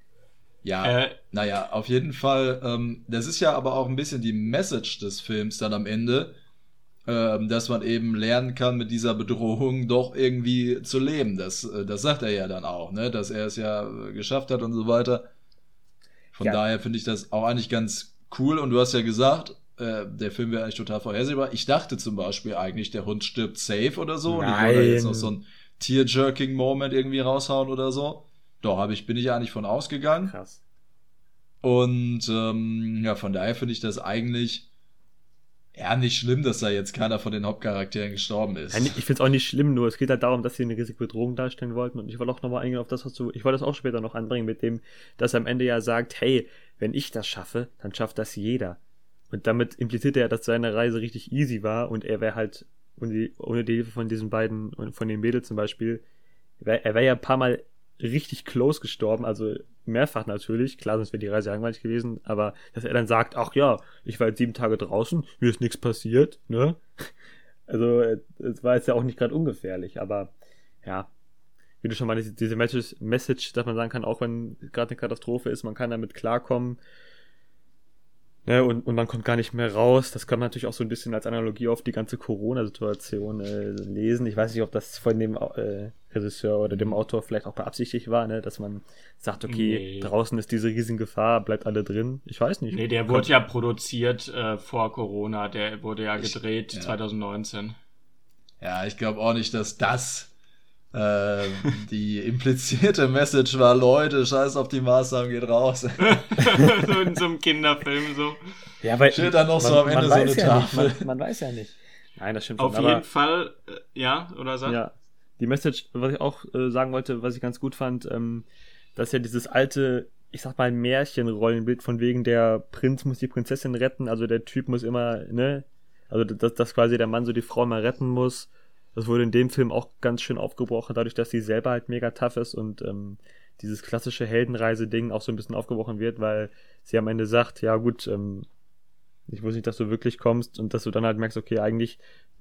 D: Ja, naja, auf jeden Fall, das ist ja aber auch ein bisschen die Message des Films dann am Ende, dass man eben lernen kann, mit dieser Bedrohung doch irgendwie zu leben. Das sagt er ja dann auch, ne? Dass er es ja geschafft hat und so weiter. Von daher finde ich das auch eigentlich ganz cool. Und du hast ja gesagt, der Film wäre eigentlich total vorhersehbar. Ich dachte zum Beispiel eigentlich, der Hund stirbt safe oder so.
C: Nein.
D: Und ich wollte jetzt noch so einen Tear-Jerking-Moment irgendwie raushauen oder so. Doch, bin ich ja eigentlich von ausgegangen.
C: Krass.
D: Und von daher finde ich das eigentlich nicht schlimm, dass da jetzt keiner von den Hauptcharakteren gestorben ist.
C: Ich finde es auch nicht schlimm, nur es geht halt darum, dass sie eine riesige Bedrohung darstellen wollten. Und ich wollte auch nochmal eingehen auf das, ich wollte das auch später noch anbringen mit dem, dass er am Ende ja sagt, hey, wenn ich das schaffe, dann schafft das jeder. Und damit impliziert er, dass seine Reise richtig easy war und er wäre halt, ohne die Hilfe von diesen beiden, von den Mädels zum Beispiel, er wäre ja ein paar Mal richtig close gestorben, also mehrfach natürlich, klar, sonst wäre die Reise langweilig gewesen, aber dass er dann sagt, ach ja, ich war jetzt 7 Tage draußen, mir ist nichts passiert, ne? Also, es war jetzt ja auch nicht gerade ungefährlich, aber ja, wie du schon meinst, diese Message, dass man sagen kann, auch wenn gerade eine Katastrophe ist, man kann damit klarkommen, ne? Und man kommt gar nicht mehr raus, das kann man natürlich auch so ein bisschen als Analogie auf die ganze Corona-Situation lesen. Ich weiß nicht, ob das von dem Regisseur oder dem Autor vielleicht auch beabsichtigt war, ne? Dass man sagt, okay, draußen ist diese riesige Gefahr, bleibt alle drin. Ich weiß nicht.
B: Nee, der wurde ja produziert vor Corona, der wurde ja gedreht 2019.
D: Ja, ich glaube auch nicht, dass das Die implizierte Message war, Leute, scheiß auf die Maßnahmen, geht raus.
B: So in so einem Kinderfilm so.
C: Ja, weil
D: Steht dann noch so am Ende so eine Tafel.
C: Man weiß ja nicht. Nein, das stimmt
B: Auf
C: schon.
B: jeden Fall, ja, oder sag?
C: Ja, die Message, was ich auch sagen wollte, was ich ganz gut fand, dass ja dieses alte, ich sag mal, Märchenrollenbild von wegen, der Prinz muss die Prinzessin retten, also der Typ muss immer, ne, also dass quasi der Mann so die Frau mal retten muss. Das wurde in dem Film auch ganz schön aufgebrochen, dadurch, dass sie selber halt mega tough ist und dieses klassische Heldenreise-Ding auch so ein bisschen aufgebrochen wird, weil sie am Ende sagt, ja gut, ich wusste nicht, dass du wirklich kommst und dass du dann halt merkst, okay, eigentlich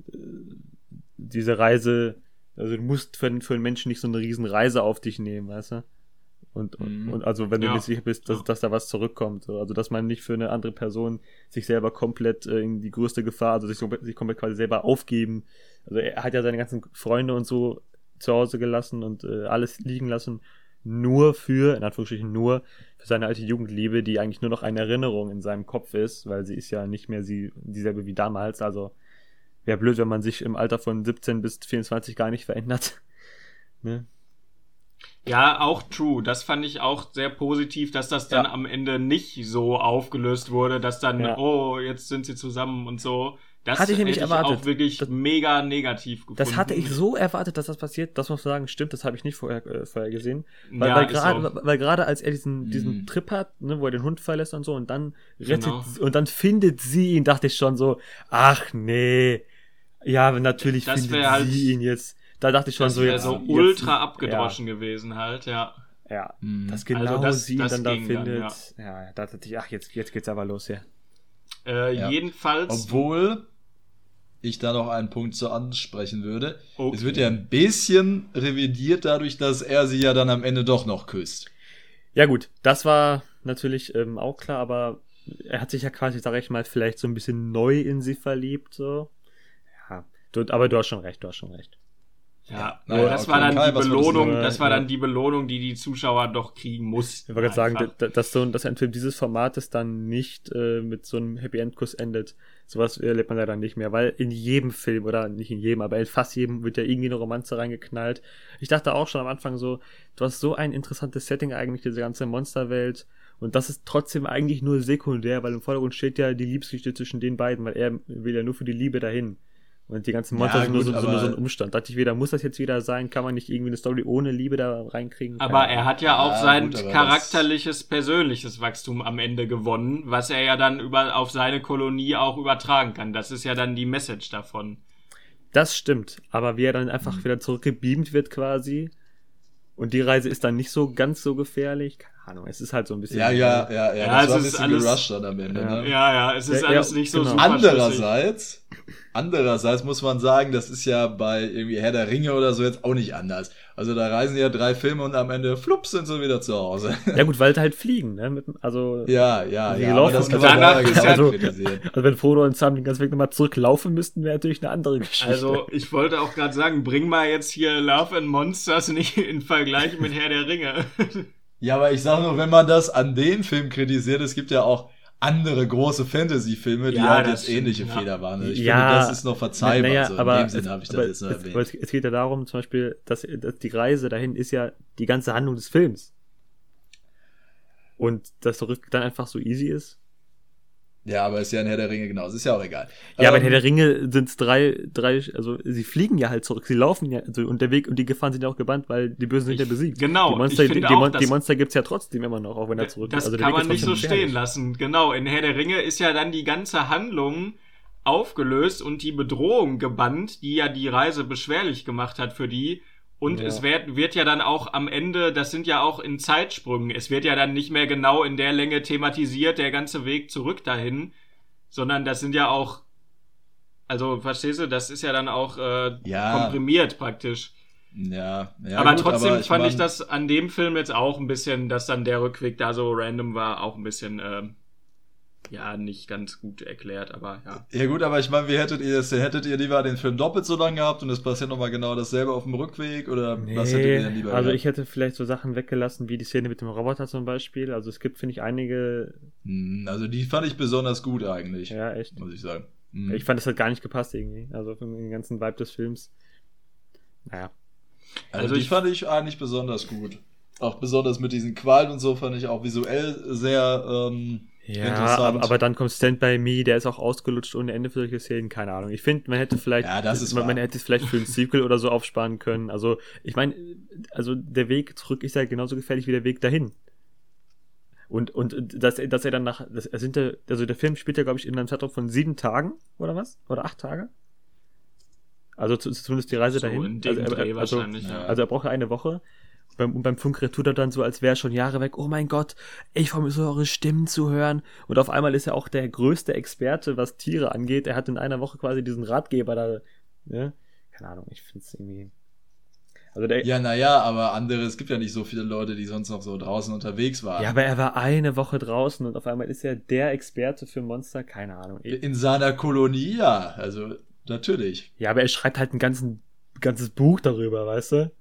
C: diese Reise, also du musst für einen Menschen nicht so eine riesen Reise auf dich nehmen, weißt du? Und also wenn du nicht sicher bist, dass da was zurückkommt. So. Also dass man nicht für eine andere Person sich selber komplett in die größte Gefahr, also sich komplett quasi selber aufgeben. Also er hat ja seine ganzen Freunde und so zu Hause gelassen und alles liegen lassen, nur für, in Anführungsstrichen nur, für seine alte Jugendliebe, die eigentlich nur noch eine Erinnerung in seinem Kopf ist, weil sie ist ja nicht mehr dieselbe wie damals. Also wäre blöd, wenn man sich im Alter von 17 bis 24 gar nicht verändert. Ne?
B: Ja, auch true. Das fand ich auch sehr positiv, dass das dann am Ende nicht so aufgelöst wurde, dass dann, jetzt sind sie zusammen und so. Das
C: hatte ich nämlich erwartet.
B: Auch wirklich mega negativ gefunden.
C: Das hatte ich so erwartet, dass das passiert. Das muss man sagen, stimmt, das habe ich nicht vorher gesehen. Weil gerade als er diesen Trip hat, ne, wo er den Hund verlässt und so und dann und dann findet sie ihn, dachte ich schon so, ach nee, ja, natürlich
B: das
C: findet sie ihn jetzt. Da dachte ich schon so,
B: jetzt so ultra abgedroschen gewesen halt, ja.
C: Ja, dass genau
B: also
C: sie ihn dann da findet.
B: Dann,
C: ja, da dachte ich, ach, jetzt geht's aber los, ja.
B: Jedenfalls.
D: Obwohl ich da noch einen Punkt zu ansprechen würde. Okay. Es wird ja ein bisschen revidiert dadurch, dass er sie ja dann am Ende doch noch küsst.
C: Ja gut, das war natürlich auch klar, aber er hat sich ja quasi, sag ich mal, vielleicht so ein bisschen neu in sie verliebt, so. Ja, aber du hast schon recht.
B: Ja, das war dann die Belohnung, dann die Belohnung, die Zuschauer doch kriegen mussten.
C: Ich wollte gerade sagen, dass ein Film dieses Formates dann nicht mit so einem Happy-End-Kuss endet. Sowas erlebt man leider nicht mehr, weil in jedem Film, oder nicht in jedem, aber in fast jedem wird ja irgendwie eine Romanze reingeknallt. Ich dachte auch schon am Anfang so, du hast so ein interessantes Setting eigentlich, diese ganze Monsterwelt, und das ist trotzdem eigentlich nur sekundär, weil im Vordergrund steht ja die Liebesgeschichte zwischen den beiden, weil er will ja nur für die Liebe dahin. Und die ganzen Monster sind nur so ein Umstand. Da dachte ich wieder, muss das jetzt wieder sein? Kann man nicht irgendwie eine Story ohne Liebe da reinkriegen?
B: Aber er hat ja auch sein charakterliches, persönliches Wachstum am Ende gewonnen, was er ja dann auf seine Kolonie auch übertragen kann. Das ist ja dann die Message davon.
C: Das stimmt. Aber wie er dann einfach wieder zurückgebeamt wird quasi und die Reise ist dann nicht so ganz so gefährlich. Keine Ahnung, es ist halt so ein bisschen...
D: Ja, das war ein bisschen gerusht dann am Ende.
B: Ja,
D: ne?
B: ja, es ist alles nicht so super
D: Andererseits muss man sagen, das ist ja bei irgendwie Herr der Ringe oder so jetzt auch nicht anders. Also da reisen ja 3 Filme und am Ende flups sind sie wieder zu Hause.
C: Ja gut, weil sie halt fliegen, ne?
D: Ja, aber das kann man
C: kritisieren. Also wenn Frodo und Sam den ganzen Weg nochmal zurücklaufen müssten, wäre natürlich eine andere Geschichte.
B: Also ich wollte auch gerade sagen, bring mal jetzt hier Love and Monsters nicht in Vergleich mit Herr der Ringe.
D: Ja, aber ich sag nur, wenn man das an den Film kritisiert, es gibt ja auch andere große Fantasy-Filme, die halt jetzt ähnliche Fehler waren. Ich finde, das ist noch verzeihbar.
C: Naja,
D: so.
C: Aber
D: in dem Sinne habe ich das jetzt nur erwähnt.
C: Es geht ja darum, zum Beispiel, dass die Reise dahin ist ja die ganze Handlung des Films. Und dass der Rückweg dann einfach so easy ist.
D: Ja, aber ist ja in Herr der Ringe genauso. Ist ja auch egal.
C: Ja, aber in Herr der Ringe sind es drei, also sie fliegen ja halt zurück, sie laufen ja, also, und der Weg und die Gefahren sind ja auch gebannt, weil die Bösen sind ja besiegt.
B: Genau.
C: Die Monster gibt's ja trotzdem immer noch, auch wenn er zurück ist.
B: Das kann man nicht so stehen lassen. Genau, in Herr der Ringe ist ja dann die ganze Handlung aufgelöst und die Bedrohung gebannt, die ja die Reise beschwerlich gemacht hat für die. Und es wird ja dann auch am Ende, das sind ja auch in Zeitsprüngen, es wird ja dann nicht mehr genau in der Länge thematisiert, der ganze Weg zurück dahin, sondern das sind ja auch, also verstehst du, das ist ja dann auch komprimiert praktisch.
D: Ja,
B: aber gut, trotzdem fand ich das an dem Film jetzt auch ein bisschen, dass dann der Rückweg da so random war, auch ein bisschen, nicht ganz gut erklärt, aber ja.
D: Ja gut, aber ich meine, wie hättet ihr das? Hättet ihr lieber den Film doppelt so lang gehabt und es passiert nochmal genau dasselbe auf dem Rückweg? Oder was hättet ihr denn lieber
C: gehabt? Ich hätte vielleicht so Sachen weggelassen, wie die Szene mit dem Roboter zum Beispiel. Also es gibt, finde ich, einige...
D: Also die fand ich besonders gut eigentlich.
C: Ja, echt?
D: Muss ich sagen.
C: Ich fand, das hat gar nicht gepasst irgendwie. Also für den ganzen Vibe des Films. Naja.
D: Also die fand ich eigentlich besonders gut. Auch besonders mit diesen Qualen und so fand ich auch visuell sehr interessant.
C: Aber dann kommt Stand By Me, der ist auch ausgelutscht ohne Ende für solche Szenen, keine Ahnung. Ich finde, man hätte vielleicht man hätte es vielleicht für ein Sequel oder so aufsparen können. Also, ich meine, also der Weg zurück ist ja genauso gefährlich wie der Weg dahin. Und dass er dann also der Film spielt ja, glaube ich, in einem Zeitraum von 7 Tagen oder was? Oder 8 Tage? Also zumindest die Reise dahin.
B: In dem Dreh wahrscheinlich, ja.
C: Also er braucht ja eine Woche. Und beim Funkgerät tut er dann so, als wäre er schon Jahre weg. Oh mein Gott, ich freue mich so, eure Stimmen zu hören. Und auf einmal ist er auch der größte Experte, was Tiere angeht. Er hat in einer Woche quasi diesen Ratgeber da. Ne? Keine Ahnung, ich finde es irgendwie... Also
D: aber es gibt ja nicht so viele Leute, die sonst noch so draußen unterwegs waren.
C: Ja, aber er war eine Woche draußen und auf einmal ist er der Experte für Monster, keine Ahnung.
D: In seiner Kolonie, ja, also natürlich.
C: Ja, aber er schreibt halt ein ganzes Buch darüber, weißt du?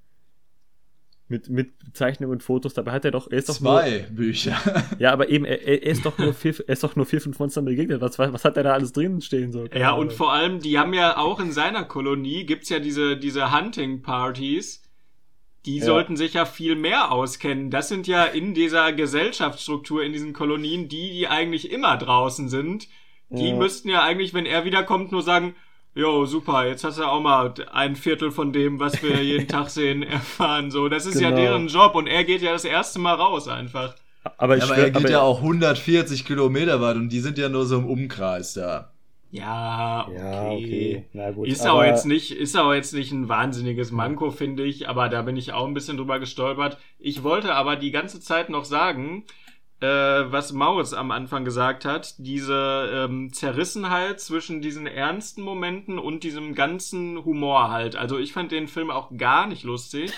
C: Mit Zeichnungen und Fotos, dabei hat er doch... Er ist doch
D: 2 Bücher.
C: Ja, aber eben, er ist doch nur 4-5 Monstern begegnet. Was hat er da alles drin stehen? So?
B: Ja, und vor allem, die haben ja auch in seiner Kolonie, gibt's ja diese Hunting-Partys, die sollten sich ja viel mehr auskennen. Das sind ja in dieser Gesellschaftsstruktur, in diesen Kolonien, die eigentlich immer draußen sind. Die müssten ja eigentlich, wenn er wiederkommt, nur sagen... Jo, super, jetzt hast du auch mal 1/4 von dem, was wir jeden Tag sehen, erfahren. So, das ist ja deren Job und er geht ja das erste Mal raus einfach.
D: Aber er geht ja auch 140 Kilometer weit und die sind ja nur so im Umkreis da.
B: Ja, okay.
C: Na gut,
B: ist auch jetzt nicht ein wahnsinniges Manko, finde ich, aber da bin ich auch ein bisschen drüber gestolpert. Ich wollte aber die ganze Zeit noch sagen, was Maurits am Anfang gesagt hat, diese Zerrissenheit zwischen diesen ernsten Momenten und diesem ganzen Humor halt. Also ich fand den Film auch gar nicht lustig.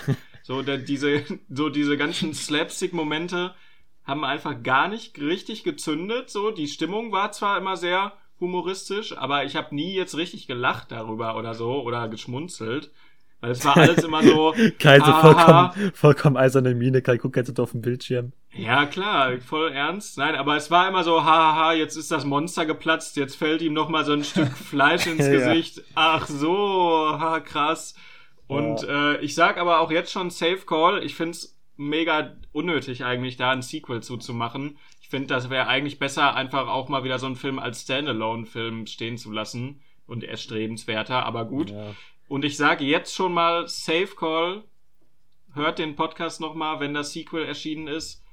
B: Diese ganzen Slapstick-Momente haben einfach gar nicht richtig gezündet. So, die Stimmung war zwar immer sehr humoristisch, aber ich habe nie jetzt richtig gelacht darüber oder so oder geschmunzelt. Weil es war alles immer so...
C: Kai, so vollkommen eiserne Miene. Kai, guck jetzt auf den Bildschirm.
B: Ja, klar, voll ernst. Nein, aber es war immer so, hahaha, jetzt ist das Monster geplatzt, jetzt fällt ihm nochmal so ein Stück Fleisch ins Gesicht. Ach so, krass. Und ich sag aber auch jetzt schon Safe Call. Ich find's mega unnötig eigentlich, da ein Sequel zuzumachen. Ich finde, das wäre eigentlich besser, einfach auch mal wieder so einen Film als Standalone-Film stehen zu lassen. Und erstrebenswerter, aber gut. Ja. Und ich sage jetzt schon mal Safe Call. Hört den Podcast nochmal, wenn das Sequel erschienen ist.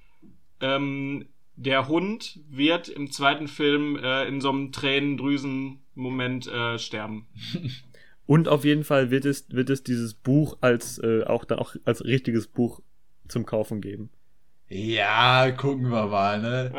B: Der Hund wird im zweiten Film in so einem Tränendrüsen-Moment sterben.
C: Und auf jeden Fall wird es dieses Buch als richtiges Buch zum Kaufen geben.
D: Ja, gucken wir mal, ne?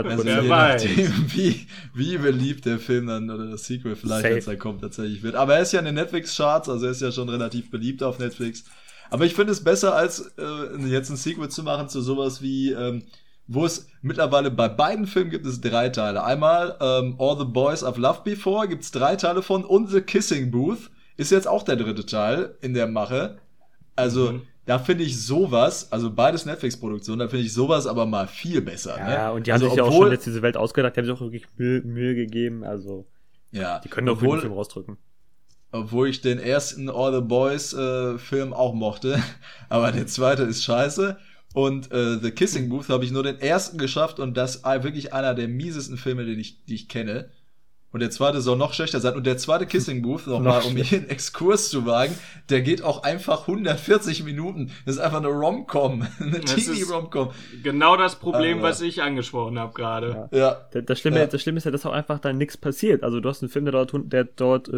C: 100%.
D: Wie beliebt der Film dann oder das Sequel vielleicht, wenn es dann kommt, tatsächlich wird. Aber er ist ja in den Netflix-Charts, also er ist ja schon relativ beliebt auf Netflix. Aber ich finde es besser, als jetzt ein Sequel zu machen zu sowas wie, wo es mittlerweile bei beiden Filmen gibt es 3 Teile. Einmal All the Boys I've Loved Before gibt es 3 Teile von und The Kissing Booth ist jetzt auch der 3. Teil in der Mache. Also da finde ich sowas, also beides Netflix-Produktionen, da finde ich sowas aber mal viel besser.
C: Ja,
D: ne?
C: Und die haben sich ja auch schon jetzt diese Welt ausgedacht, die haben sich auch wirklich Mühe gegeben, also die können doch einen Film rausdrücken.
D: Obwohl ich den ersten All the Boys Film auch mochte, aber der zweite ist scheiße. Und The Kissing Booth habe ich nur den ersten geschafft und das ist wirklich einer der miesesten Filme, die ich kenne. Und der zweite soll noch schlechter sein. Und der zweite Kissing Booth, nochmal, um hier einen Exkurs zu wagen, der geht auch einfach 140 Minuten. Das ist einfach eine Rom-Com, eine TV-Rom-Com.
B: Genau das Problem, was ich angesprochen habe gerade.
D: Ja.
C: Das Schlimme ist ja, dass auch einfach da nichts passiert. Also du hast einen Film, der dauert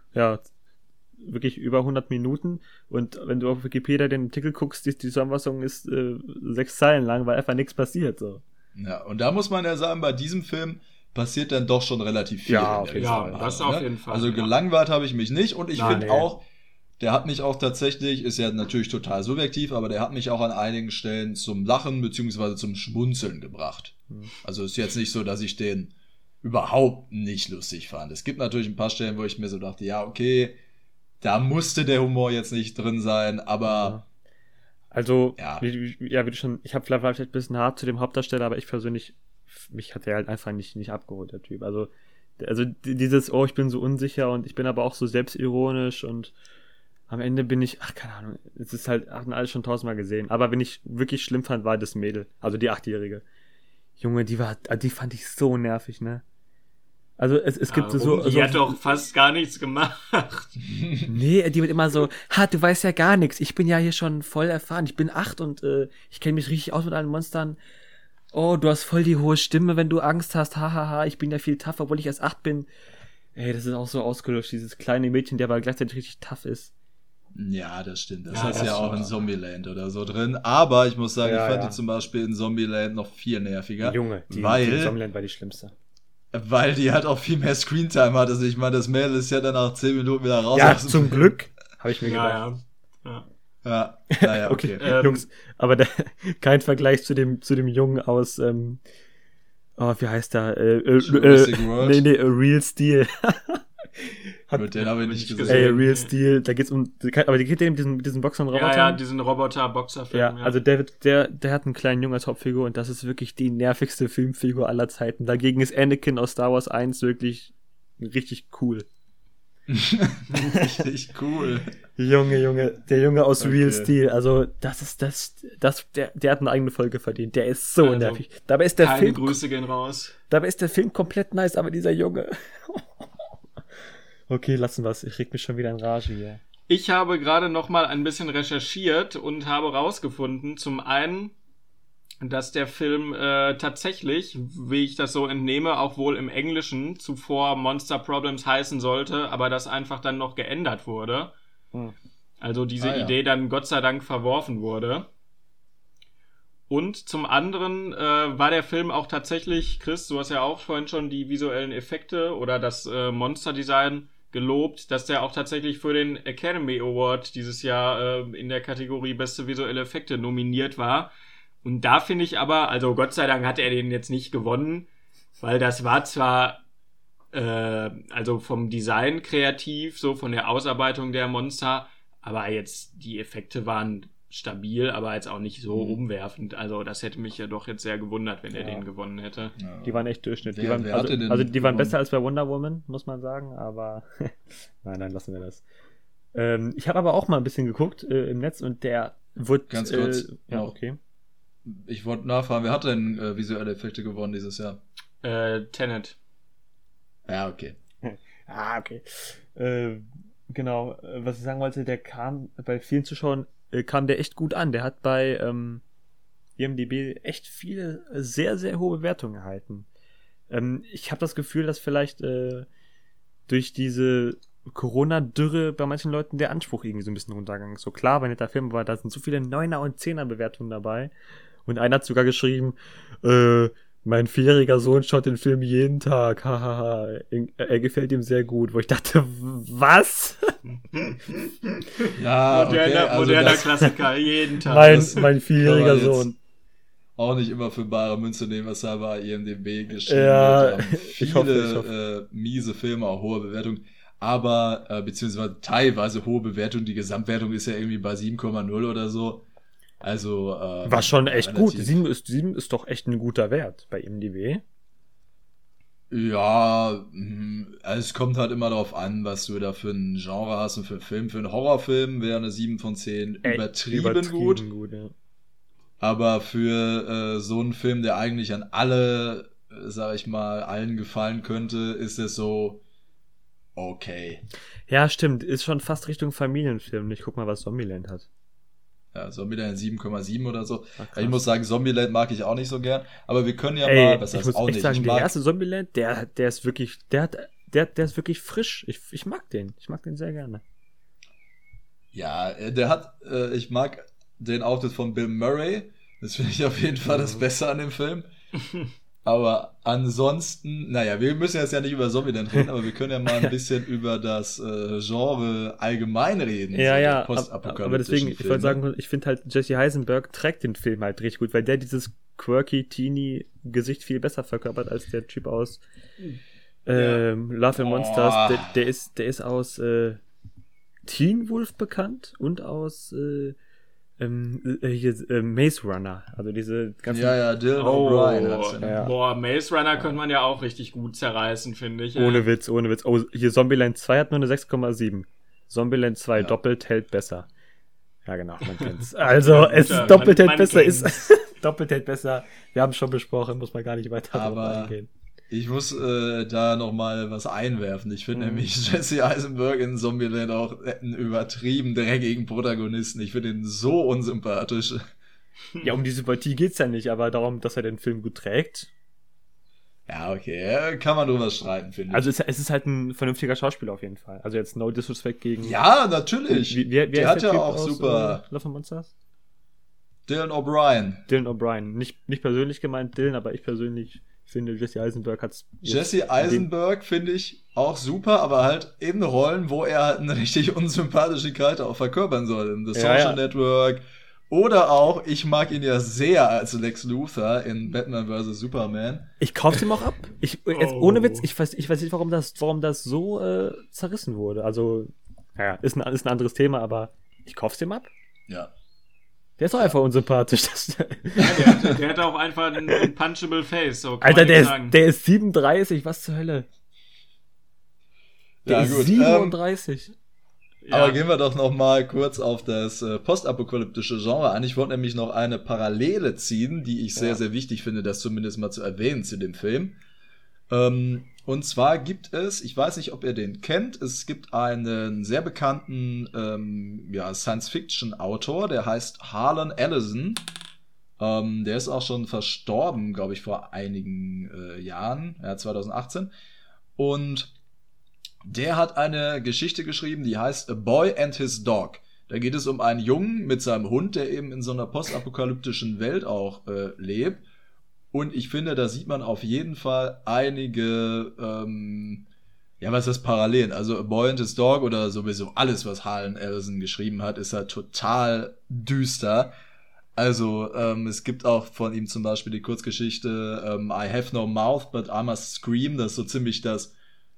C: wirklich über 100 Minuten. Und wenn du auf Wikipedia den Artikel guckst, die Zusammenfassung ist 6 Zeilen lang, weil einfach nichts passiert. So.
D: Ja, und da muss man ja sagen, bei diesem Film passiert dann doch schon relativ viel.
C: Ja, auf jeden Fall.
B: Das auf jeden Fall.
D: Also gelangweilt habe ich mich nicht und ich finde auch, der hat mich auch tatsächlich, ist ja natürlich total subjektiv, aber der hat mich auch an einigen Stellen zum Lachen bzw. zum Schmunzeln gebracht. Also ist jetzt nicht so, dass ich den überhaupt nicht lustig fand. Es gibt natürlich ein paar Stellen, wo ich mir so dachte, ja, okay, da musste der Humor jetzt nicht drin sein, aber...
C: Also, wie du schon, ich habe vielleicht ein bisschen hart zu dem Hauptdarsteller, aber ich persönlich, mich hat der halt einfach nicht abgeholt, der Typ. Also dieses, ich bin so unsicher und ich bin aber auch so selbstironisch und am Ende bin ich, keine Ahnung, es ist halt, hatten alle schon 1000-mal gesehen. Aber wenn ich wirklich schlimm fand, war das Mädel, also die 8-Jährige. Junge, die fand ich so nervig, ne? Also es gibt so...
B: Die hat doch fast gar nichts gemacht.
C: Nee, die wird immer so, du weißt ja gar nichts, ich bin ja hier schon voll erfahren, ich bin 8 und ich kenne mich richtig aus mit allen Monstern. Oh, du hast voll die hohe Stimme, wenn du Angst hast, hahaha, ich bin ja viel tough, obwohl ich erst 8 bin. Ey, das ist auch so ausgelöscht, dieses kleine Mädchen, der aber gleichzeitig richtig tough ist.
D: Ja, das stimmt. Das
B: Ja,
D: hast
B: das
D: ja auch
B: schon.
D: in Zombieland oder so drin. Aber ich muss sagen,
C: Ja,
D: ich fand
C: ja.
D: die zum Beispiel in Zombieland noch viel nerviger.
C: Junge, die
D: weil,
C: Zombieland war die schlimmste.
D: weil die halt auch viel mehr Screentime hat. Also ich meine, das Mädel ist ja dann nach 10 Minuten wieder raus.
C: Ja,
D: aus dem
C: zum
D: Film.
C: Glück, habe ich mir gedacht.
B: Ja.
D: Ja, naja, okay.
C: Jungs, aber kein Vergleich zu dem Jungen aus, wie heißt der?
D: Jurassic World?
C: Nee, Real Steel.
D: Gut, den habe ich nicht gesehen.
C: Ey, Real Steel, da geht's aber die geht mit diesen Boxern-Robotern.
B: Ja, diesen Roboter-Boxer-Film.
C: Ja, also der hat einen kleinen Jungen als Hauptfigur und das ist wirklich die nervigste Filmfigur aller Zeiten. Dagegen ist Anakin aus Star Wars 1 wirklich richtig cool.
D: Richtig cool.
C: Junge, der Junge aus
D: Okay.
C: Real Steel, also der hat eine eigene Folge verdient. Der ist so
B: Also,
C: nervig. Dabei ist der
B: Keine Grüße gehen raus.
C: Film komplett nice, aber dieser Junge. Okay, lassen wir's. Ich reg mich schon wieder in Rage hier.
B: Ich habe gerade noch mal ein bisschen recherchiert und habe rausgefunden, zum einen, dass der Film tatsächlich, wie ich das so entnehme, auch wohl im Englischen zuvor Monster Problems heißen sollte, aber das einfach dann noch geändert wurde. Also diese Idee dann Gott sei Dank verworfen wurde. Und zum anderen war der Film auch tatsächlich, Chris, du hast ja auch vorhin schon die visuellen Effekte oder das Monsterdesign gelobt, dass der auch tatsächlich für den Academy Award dieses Jahr in der Kategorie Beste visuelle Effekte nominiert war. Und da finde ich aber, also Gott sei Dank hat er den jetzt nicht gewonnen, weil das war zwar also vom Design kreativ, so von der Ausarbeitung der Monster, aber jetzt die Effekte waren stabil, aber jetzt auch nicht so umwerfend. Also das hätte mich ja doch jetzt sehr gewundert, wenn er den gewonnen hätte.
D: Ja.
C: Die waren echt Durchschnitt.
D: Wer hatte denn
C: Die waren
D: gewonnen?
C: besser als bei Wonder Woman, muss man sagen, aber nein, lassen wir das. Ich habe aber auch mal ein bisschen geguckt im Netz und der wurde...
D: Ganz kurz
C: ja,
D: noch.
C: okay.
D: Ich wollte nachfragen, wer hat denn visuelle Effekte gewonnen dieses Jahr?
B: Tenet.
D: Ja, okay.
C: Okay. Genau, was ich sagen wollte, der kam bei vielen Zuschauern kam der echt gut an. Der hat bei IMDb echt viele sehr, sehr hohe Bewertungen erhalten. Ich habe das Gefühl, dass vielleicht durch diese Corona-Dürre bei manchen Leuten der Anspruch irgendwie so ein bisschen runtergegangen ist. So klar, war ein netter Film, aber da sind so viele 9er und 10er Bewertungen dabei. Und einer hat sogar geschrieben, mein 4-jähriger Sohn schaut den Film jeden Tag, hahaha, er gefällt ihm sehr gut. Wo ich dachte, was?
D: Ja,
B: Moderner
D: das
B: Klassiker, jeden Tag.
C: mein
D: das
C: 4-jähriger
D: kann man jetzt
C: Sohn.
D: auch nicht immer für bare Münze nehmen, was da bei IMDb geschrieben
C: Ja,
D: wird.
C: ich
D: Viele
C: hoffe.
D: miese Filme, auch hohe Bewertungen, aber beziehungsweise teilweise hohe Bewertungen. Die Gesamtwertung ist ja irgendwie bei 7,0 oder so. Also
C: War schon echt gut.
D: relativ-
C: 7 ist doch echt ein guter Wert bei IMDb.
D: Ja, also es kommt halt immer darauf an, was du da für ein Genre hast und für einen Film. Für einen Horrorfilm wäre eine 7 von 10 übertrieben gut.
C: Ja.
D: Aber für so einen Film, der eigentlich an alle, sag ich mal, allen gefallen könnte, ist es so okay.
C: Ja, stimmt. Ist schon fast Richtung Familienfilm. Ich guck mal, was Zombieland hat.
D: Ja, Zombieland 7,7 oder so.
C: Ach, krass.
D: Ich muss sagen, Zombieland mag ich auch nicht so gern. Aber wir können ja
C: Ey,
D: mal, was
C: ich
D: heißt
C: muss
D: auch
C: echt
D: nicht.
C: sagen,
D: Ich
C: der
D: mag,
C: erste Zombieland, der ist wirklich, der ist wirklich frisch. Ich mag den. Ich mag den sehr gerne.
D: ja, ich mag den Auftritt von Bill Murray. Das finde ich auf jeden Fall das Beste an dem Film. Aber ansonsten, naja, wir müssen jetzt ja nicht über Zombieland reden, aber wir können ja mal ein bisschen über das Genre allgemein reden.
C: Ja,
D: so
C: ja,
D: postapokalyptischen
C: aber deswegen, ich
D: Filme.
C: wollte sagen, ich finde halt, Jesse Eisenberg trägt den Film halt richtig gut, weil der dieses quirky, teeny Gesicht viel besser verkörpert als der Typ aus Love and Monsters. Der ist aus Teen Wolf bekannt und aus Maze Runner. Also diese ganzen...
D: Ja, Dylan
B: Oh,
D: O'Brien hat's ja.
C: Ja.
B: boah, Maze Runner könnte man ja auch richtig gut zerreißen, finde ich.
C: Ohne Witz. Oh, hier Zombieland 2 hat nur eine 6,7. Zombieland 2
D: Ja.
C: doppelt hält besser. Ja, genau, man kennt's. Also, es
B: Ja,
C: doppelt hält
B: man
C: besser
B: kennt's.
C: ist doppelt hält besser. Wir haben es schon besprochen, muss man gar nicht weiter drauf
D: Aber
C: eingehen.
D: ich muss da nochmal was einwerfen. Ich finde nämlich Jesse Eisenberg in Zombieland auch einen übertrieben dreckigen Protagonisten. Ich finde ihn so unsympathisch.
C: Ja, um die Sympathie geht's ja nicht, aber darum, dass er den Film gut trägt.
D: Ja, okay, kann man drüber streiten, finde ich.
C: Also es ist halt ein vernünftiger Schauspieler auf jeden Fall. Also jetzt no disrespect gegen...
D: Ja, natürlich.
C: Wer
D: Der
C: ist
D: hat
C: der
D: ja
C: Typ
D: auch
C: aus,
D: super.
C: Love and Monsters?
D: Dylan O'Brien.
C: Dylan O'Brien. Nicht persönlich gemeint Dylan, aber ich persönlich finde, Jesse Eisenberg hat's...
D: Jesse Eisenberg finde ich auch super, aber halt in Rollen, wo er halt einen richtig unsympathischen Charakter auch verkörpern soll. In The Social Network. Oder auch, ich mag ihn ja sehr als Lex Luthor in Batman vs. Superman.
C: Ich kauf's ihm auch ab. Jetzt, ohne Witz, ich weiß nicht, warum das so zerrissen wurde. Also, naja, ist ein anderes Thema, aber ich kauf's ihm ab.
D: Ja.
C: Der ist doch einfach unsympathisch.
B: Der hat auch einfach ein punchable Face. So kann
C: Alter,
B: man nicht sagen.
C: der ist 37, was zur Hölle? Der
D: Ja,
C: ist
D: gut.
C: 37.
B: Ja.
D: Aber gehen wir doch noch mal kurz auf das postapokalyptische Genre an. Ich wollte nämlich noch eine Parallele ziehen, die ich sehr, sehr wichtig finde, das zumindest mal zu erwähnen zu dem Film. Und zwar gibt es, ich weiß nicht, ob ihr den kennt, es gibt einen sehr bekannten Science-Fiction-Autor, der heißt Harlan Ellison. Der ist auch schon verstorben, glaube ich, vor einigen Jahren, 2018. Und der hat eine Geschichte geschrieben, die heißt A Boy and His Dog. Da geht es um einen Jungen mit seinem Hund, der eben in so einer postapokalyptischen Welt auch lebt. Und ich finde, da sieht man auf jeden Fall einige, was ist Parallelen? Also A Boy and His Dog oder sowieso alles, was Harlan Ellison geschrieben hat, ist halt total düster. Also es gibt auch von ihm zum Beispiel die Kurzgeschichte I Have No Mouth, But I Must Scream. Das ist so ziemlich das,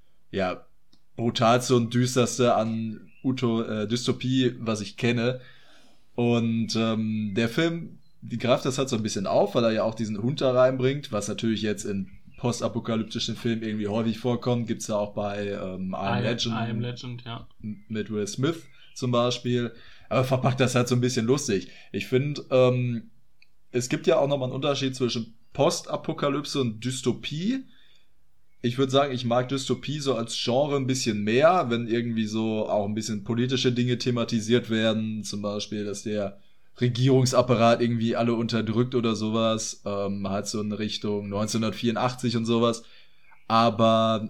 D: brutalste und düsterste an Dystopie, was ich kenne. Und der Film, die greift das halt so ein bisschen auf, weil er ja auch diesen Hund da reinbringt, was natürlich jetzt in postapokalyptischen Filmen irgendwie häufig vorkommt. Gibt's ja auch bei I Am Legend,
B: ja.
D: Mit Will Smith zum Beispiel. Aber verpackt das halt so ein bisschen lustig. Ich finde, es gibt ja auch nochmal einen Unterschied zwischen Postapokalypse und Dystopie. Ich würde sagen, ich mag Dystopie so als Genre ein bisschen mehr, wenn irgendwie so auch ein bisschen politische Dinge thematisiert werden. Zum Beispiel, dass der Regierungsapparat irgendwie alle unterdrückt oder sowas. Halt so in Richtung 1984 und sowas. Aber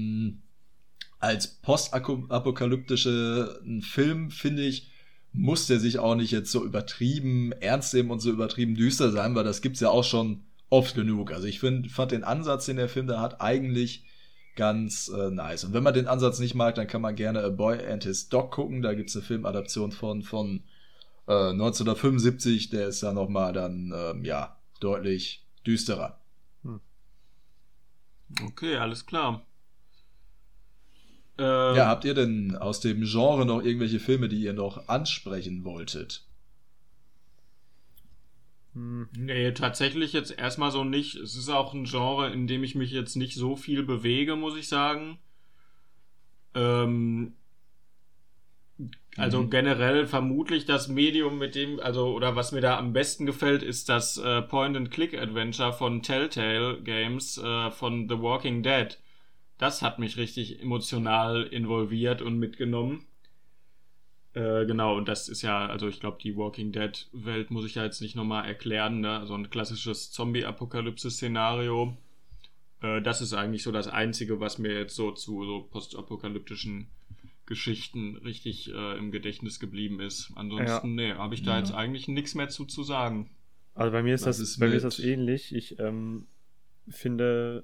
D: als postapokalyptische Film, finde ich, muss der sich auch nicht jetzt so übertrieben ernst nehmen und so übertrieben düster sein, weil das gibt's ja auch schon oft genug. Also ich fand den Ansatz, den der Film da hat, eigentlich ganz nice. Und wenn man den Ansatz nicht mag, dann kann man gerne A Boy and His Dog gucken. Da gibt's eine Filmadaption von 1975. Der ist dann nochmal dann, deutlich düsterer.
B: Okay, alles klar.
D: Habt ihr denn aus dem Genre noch irgendwelche Filme, die ihr noch ansprechen wolltet?
B: Nee, tatsächlich jetzt erstmal so nicht. Es ist auch ein Genre, in dem ich mich jetzt nicht so viel bewege, muss ich sagen. Also generell vermutlich das Medium mit dem, oder was mir da am besten gefällt, ist das Point-and-Click-Adventure von Telltale Games von The Walking Dead. Das hat mich richtig emotional involviert und mitgenommen. Genau, und das ist ja, also ich glaube, die Walking Dead-Welt muss ich ja jetzt nicht nochmal erklären, ne? So ein klassisches Zombie-Apokalypse-Szenario. Das ist eigentlich so das Einzige, was mir jetzt so zu so postapokalyptischen Geschichten richtig im Gedächtnis geblieben ist. Ansonsten, habe ich da jetzt eigentlich nichts mehr zu sagen.
C: Also bei mir ist das ähnlich. Ich finde,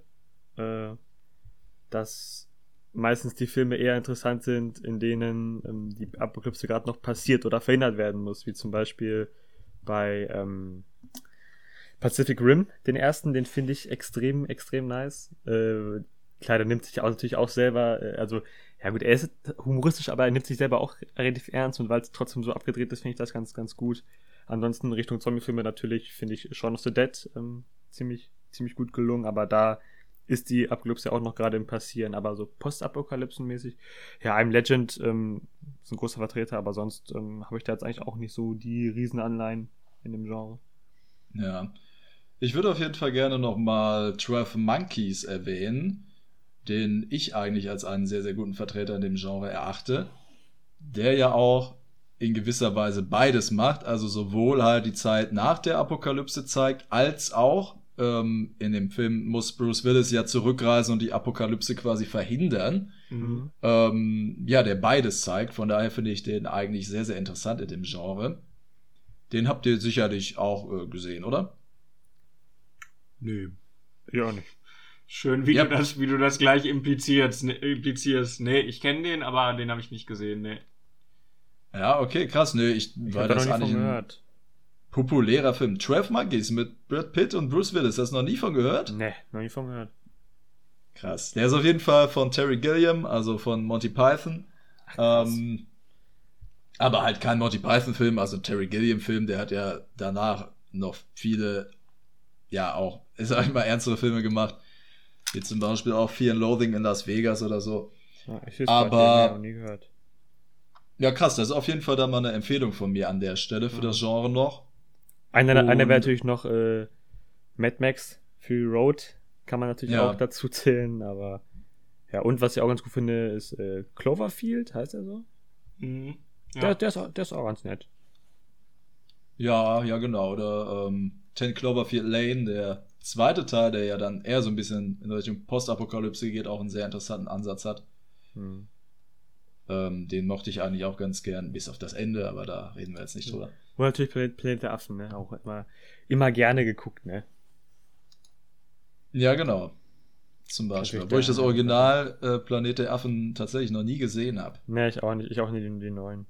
C: dass meistens die Filme eher interessant sind, in denen die Apokalypse gerade noch passiert oder verhindert werden muss, wie zum Beispiel bei Pacific Rim, den ersten, den finde ich extrem, extrem nice. Klar, der nimmt sich auch natürlich auch selber, er ist humoristisch, aber er nimmt sich selber auch relativ ernst, und weil es trotzdem so abgedreht ist, finde ich das ganz, ganz gut. Ansonsten Richtung Zombie-Filme natürlich finde ich Shaun of the Dead ziemlich, ziemlich gut gelungen, aber da ist die Apokalypse auch noch gerade im Passieren, aber so postapokalypsenmäßig, ja, I'm Legend ist ein großer Vertreter, aber sonst habe ich da jetzt eigentlich auch nicht so die Riesenanleihen in dem Genre.
D: Ja. Ich würde auf jeden Fall gerne nochmal 12 Monkeys erwähnen, den ich eigentlich als einen sehr, sehr guten Vertreter in dem Genre erachte, der ja auch in gewisser Weise beides macht, also sowohl halt die Zeit nach der Apokalypse zeigt, als auch in dem Film muss Bruce Willis ja zurückreisen und die Apokalypse quasi verhindern.
B: Mhm.
D: Der beides zeigt, von daher finde ich den eigentlich sehr, sehr interessant in dem Genre. Den habt ihr sicherlich auch gesehen, oder?
B: Nö.
C: Ja, nicht.
B: Schön, wie
D: Ja.
B: du das gleich implizierst. Nee, ich kenne den, aber den habe ich nicht gesehen, nee.
D: Ja, okay, krass. Nee,
C: Ich
D: weil
C: habe da
D: das
C: noch nie
D: eigentlich
C: von
D: ein
C: gehört.
D: populärer Film. 12 Monkeys mit Brad Pitt und Bruce Willis. Hast du noch nie von gehört?
C: Nee, noch nie von gehört.
D: Krass. Der ist auf jeden Fall von Terry Gilliam, also von Monty Python. Aber halt kein Monty Python-Film, also Terry Gilliam-Film. Der hat ja danach noch viele, ja auch, sag ich mal, ernstere Filme gemacht. Wie zum Beispiel auch Fear and Loathing in Las Vegas oder so.
C: Ja, ich wüsste
D: Aber-
C: grad, den noch nie gehört.
D: Ja, krass. Das ist auf jeden Fall dann mal eine Empfehlung von mir an der Stelle für das Genre noch.
C: Einer
D: Und-
C: wäre natürlich noch Mad Max Fury Road. Kann man natürlich
D: Ja.
C: auch dazu zählen, aber ja, und was ich auch ganz gut finde, ist Cloverfield, heißt er so?
B: Mhm. Ja.
C: Der ist auch ganz nett.
D: Ja, genau. Oder 10 Cloverfield Lane, der zweite Teil, der ja dann eher so ein bisschen in Richtung Postapokalypse geht, auch einen sehr interessanten Ansatz hat.
C: Hm.
D: Den mochte ich eigentlich auch ganz gern, bis auf das Ende, aber da reden wir jetzt nicht drüber.
C: Und natürlich Planet der Affen, ne? Auch immer gerne geguckt, ne?
D: Ja, genau. Zum Beispiel.
C: Natürlich
D: Wo ich das
C: der-
D: Original Planet der Affen tatsächlich noch nie gesehen habe.
C: Ne, ich auch nicht. Ich auch nicht den neuen.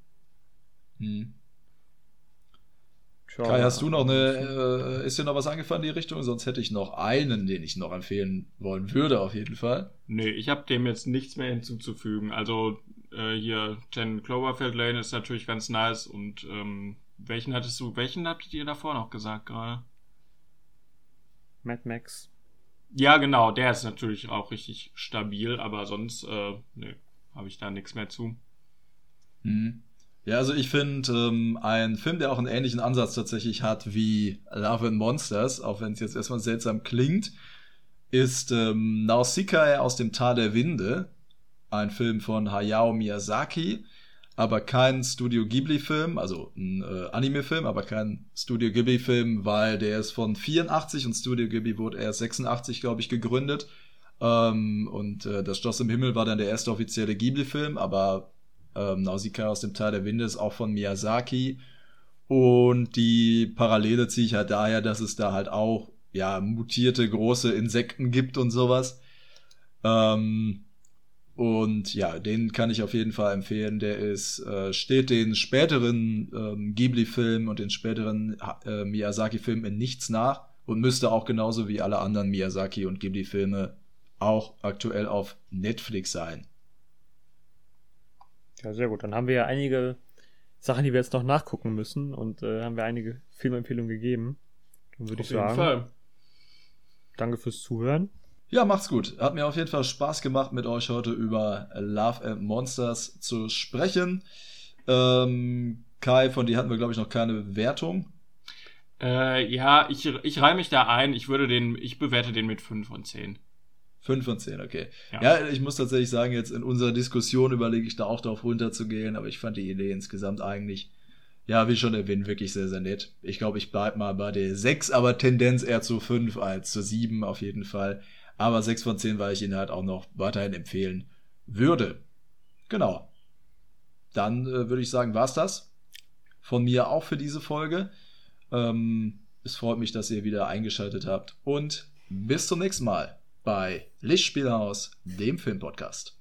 C: Tja,
D: Kai, hast du noch ist dir noch was eingefallen in die Richtung? Sonst hätte ich noch einen, den ich noch empfehlen wollen würde, auf jeden Fall.
B: Nee, ich habe dem jetzt nichts mehr hinzuzufügen. Also hier 10 Cloverfield Lane ist natürlich ganz nice. Und welchen hattet ihr davor noch gesagt gerade?
C: Mad Max.
B: Ja, genau, der ist natürlich auch richtig stabil, aber sonst, nee, habe ich da nichts mehr zu.
D: Ja, also ich finde, ein Film, der auch einen ähnlichen Ansatz tatsächlich hat wie Love and Monsters, auch wenn es jetzt erstmal seltsam klingt, ist Nausicaa aus dem Tal der Winde. Ein Film von Hayao Miyazaki, aber kein Studio Ghibli-Film, also ein Anime-Film, aber kein Studio Ghibli-Film, weil der ist von 84 und Studio Ghibli wurde erst 86, glaube ich, gegründet. Das Schloss im Himmel war dann der erste offizielle Ghibli-Film, aber Nausicaa aus dem Tal der Winde ist auch von Miyazaki. Und die Parallele ziehe ich halt daher, dass es da halt auch ja mutierte große Insekten gibt und sowas. Und ja, den kann ich auf jeden Fall empfehlen. Der steht den späteren Ghibli-Filmen und den späteren Miyazaki-Filmen in nichts nach und müsste auch genauso wie alle anderen Miyazaki- und Ghibli-Filme auch aktuell auf Netflix sein.
C: Ja, sehr gut. Dann haben wir ja einige Sachen, die wir jetzt noch nachgucken müssen und haben wir einige Filmempfehlungen gegeben. Dann würde ich sagen, danke fürs Zuhören.
D: Ja, macht's gut. Hat mir auf jeden Fall Spaß gemacht, mit euch heute über Love and Monsters zu sprechen. Kai, von dir hatten wir, glaube ich, noch keine Wertung.
B: Ja, ich reihe mich da ein. Ich bewerte den mit 5 von 10.
D: 5 von 10, okay.
B: Ja.
D: Ja, ich muss tatsächlich sagen, jetzt in unserer Diskussion überlege ich da auch darauf runterzugehen, aber ich fand die Idee insgesamt eigentlich, ja, wie schon erwähnt, wirklich sehr, sehr nett. Ich glaube, ich bleibe mal bei der 6, aber Tendenz eher zu 5 als zu 7 auf jeden Fall. Aber 6 von 10, weil ich ihn halt auch noch weiterhin empfehlen würde. Genau. Dann würde ich sagen, war's das. Von mir auch für diese Folge. Es freut mich, dass ihr wieder eingeschaltet habt und bis zum nächsten Mal bei Lichtspielhaus, dem Filmpodcast.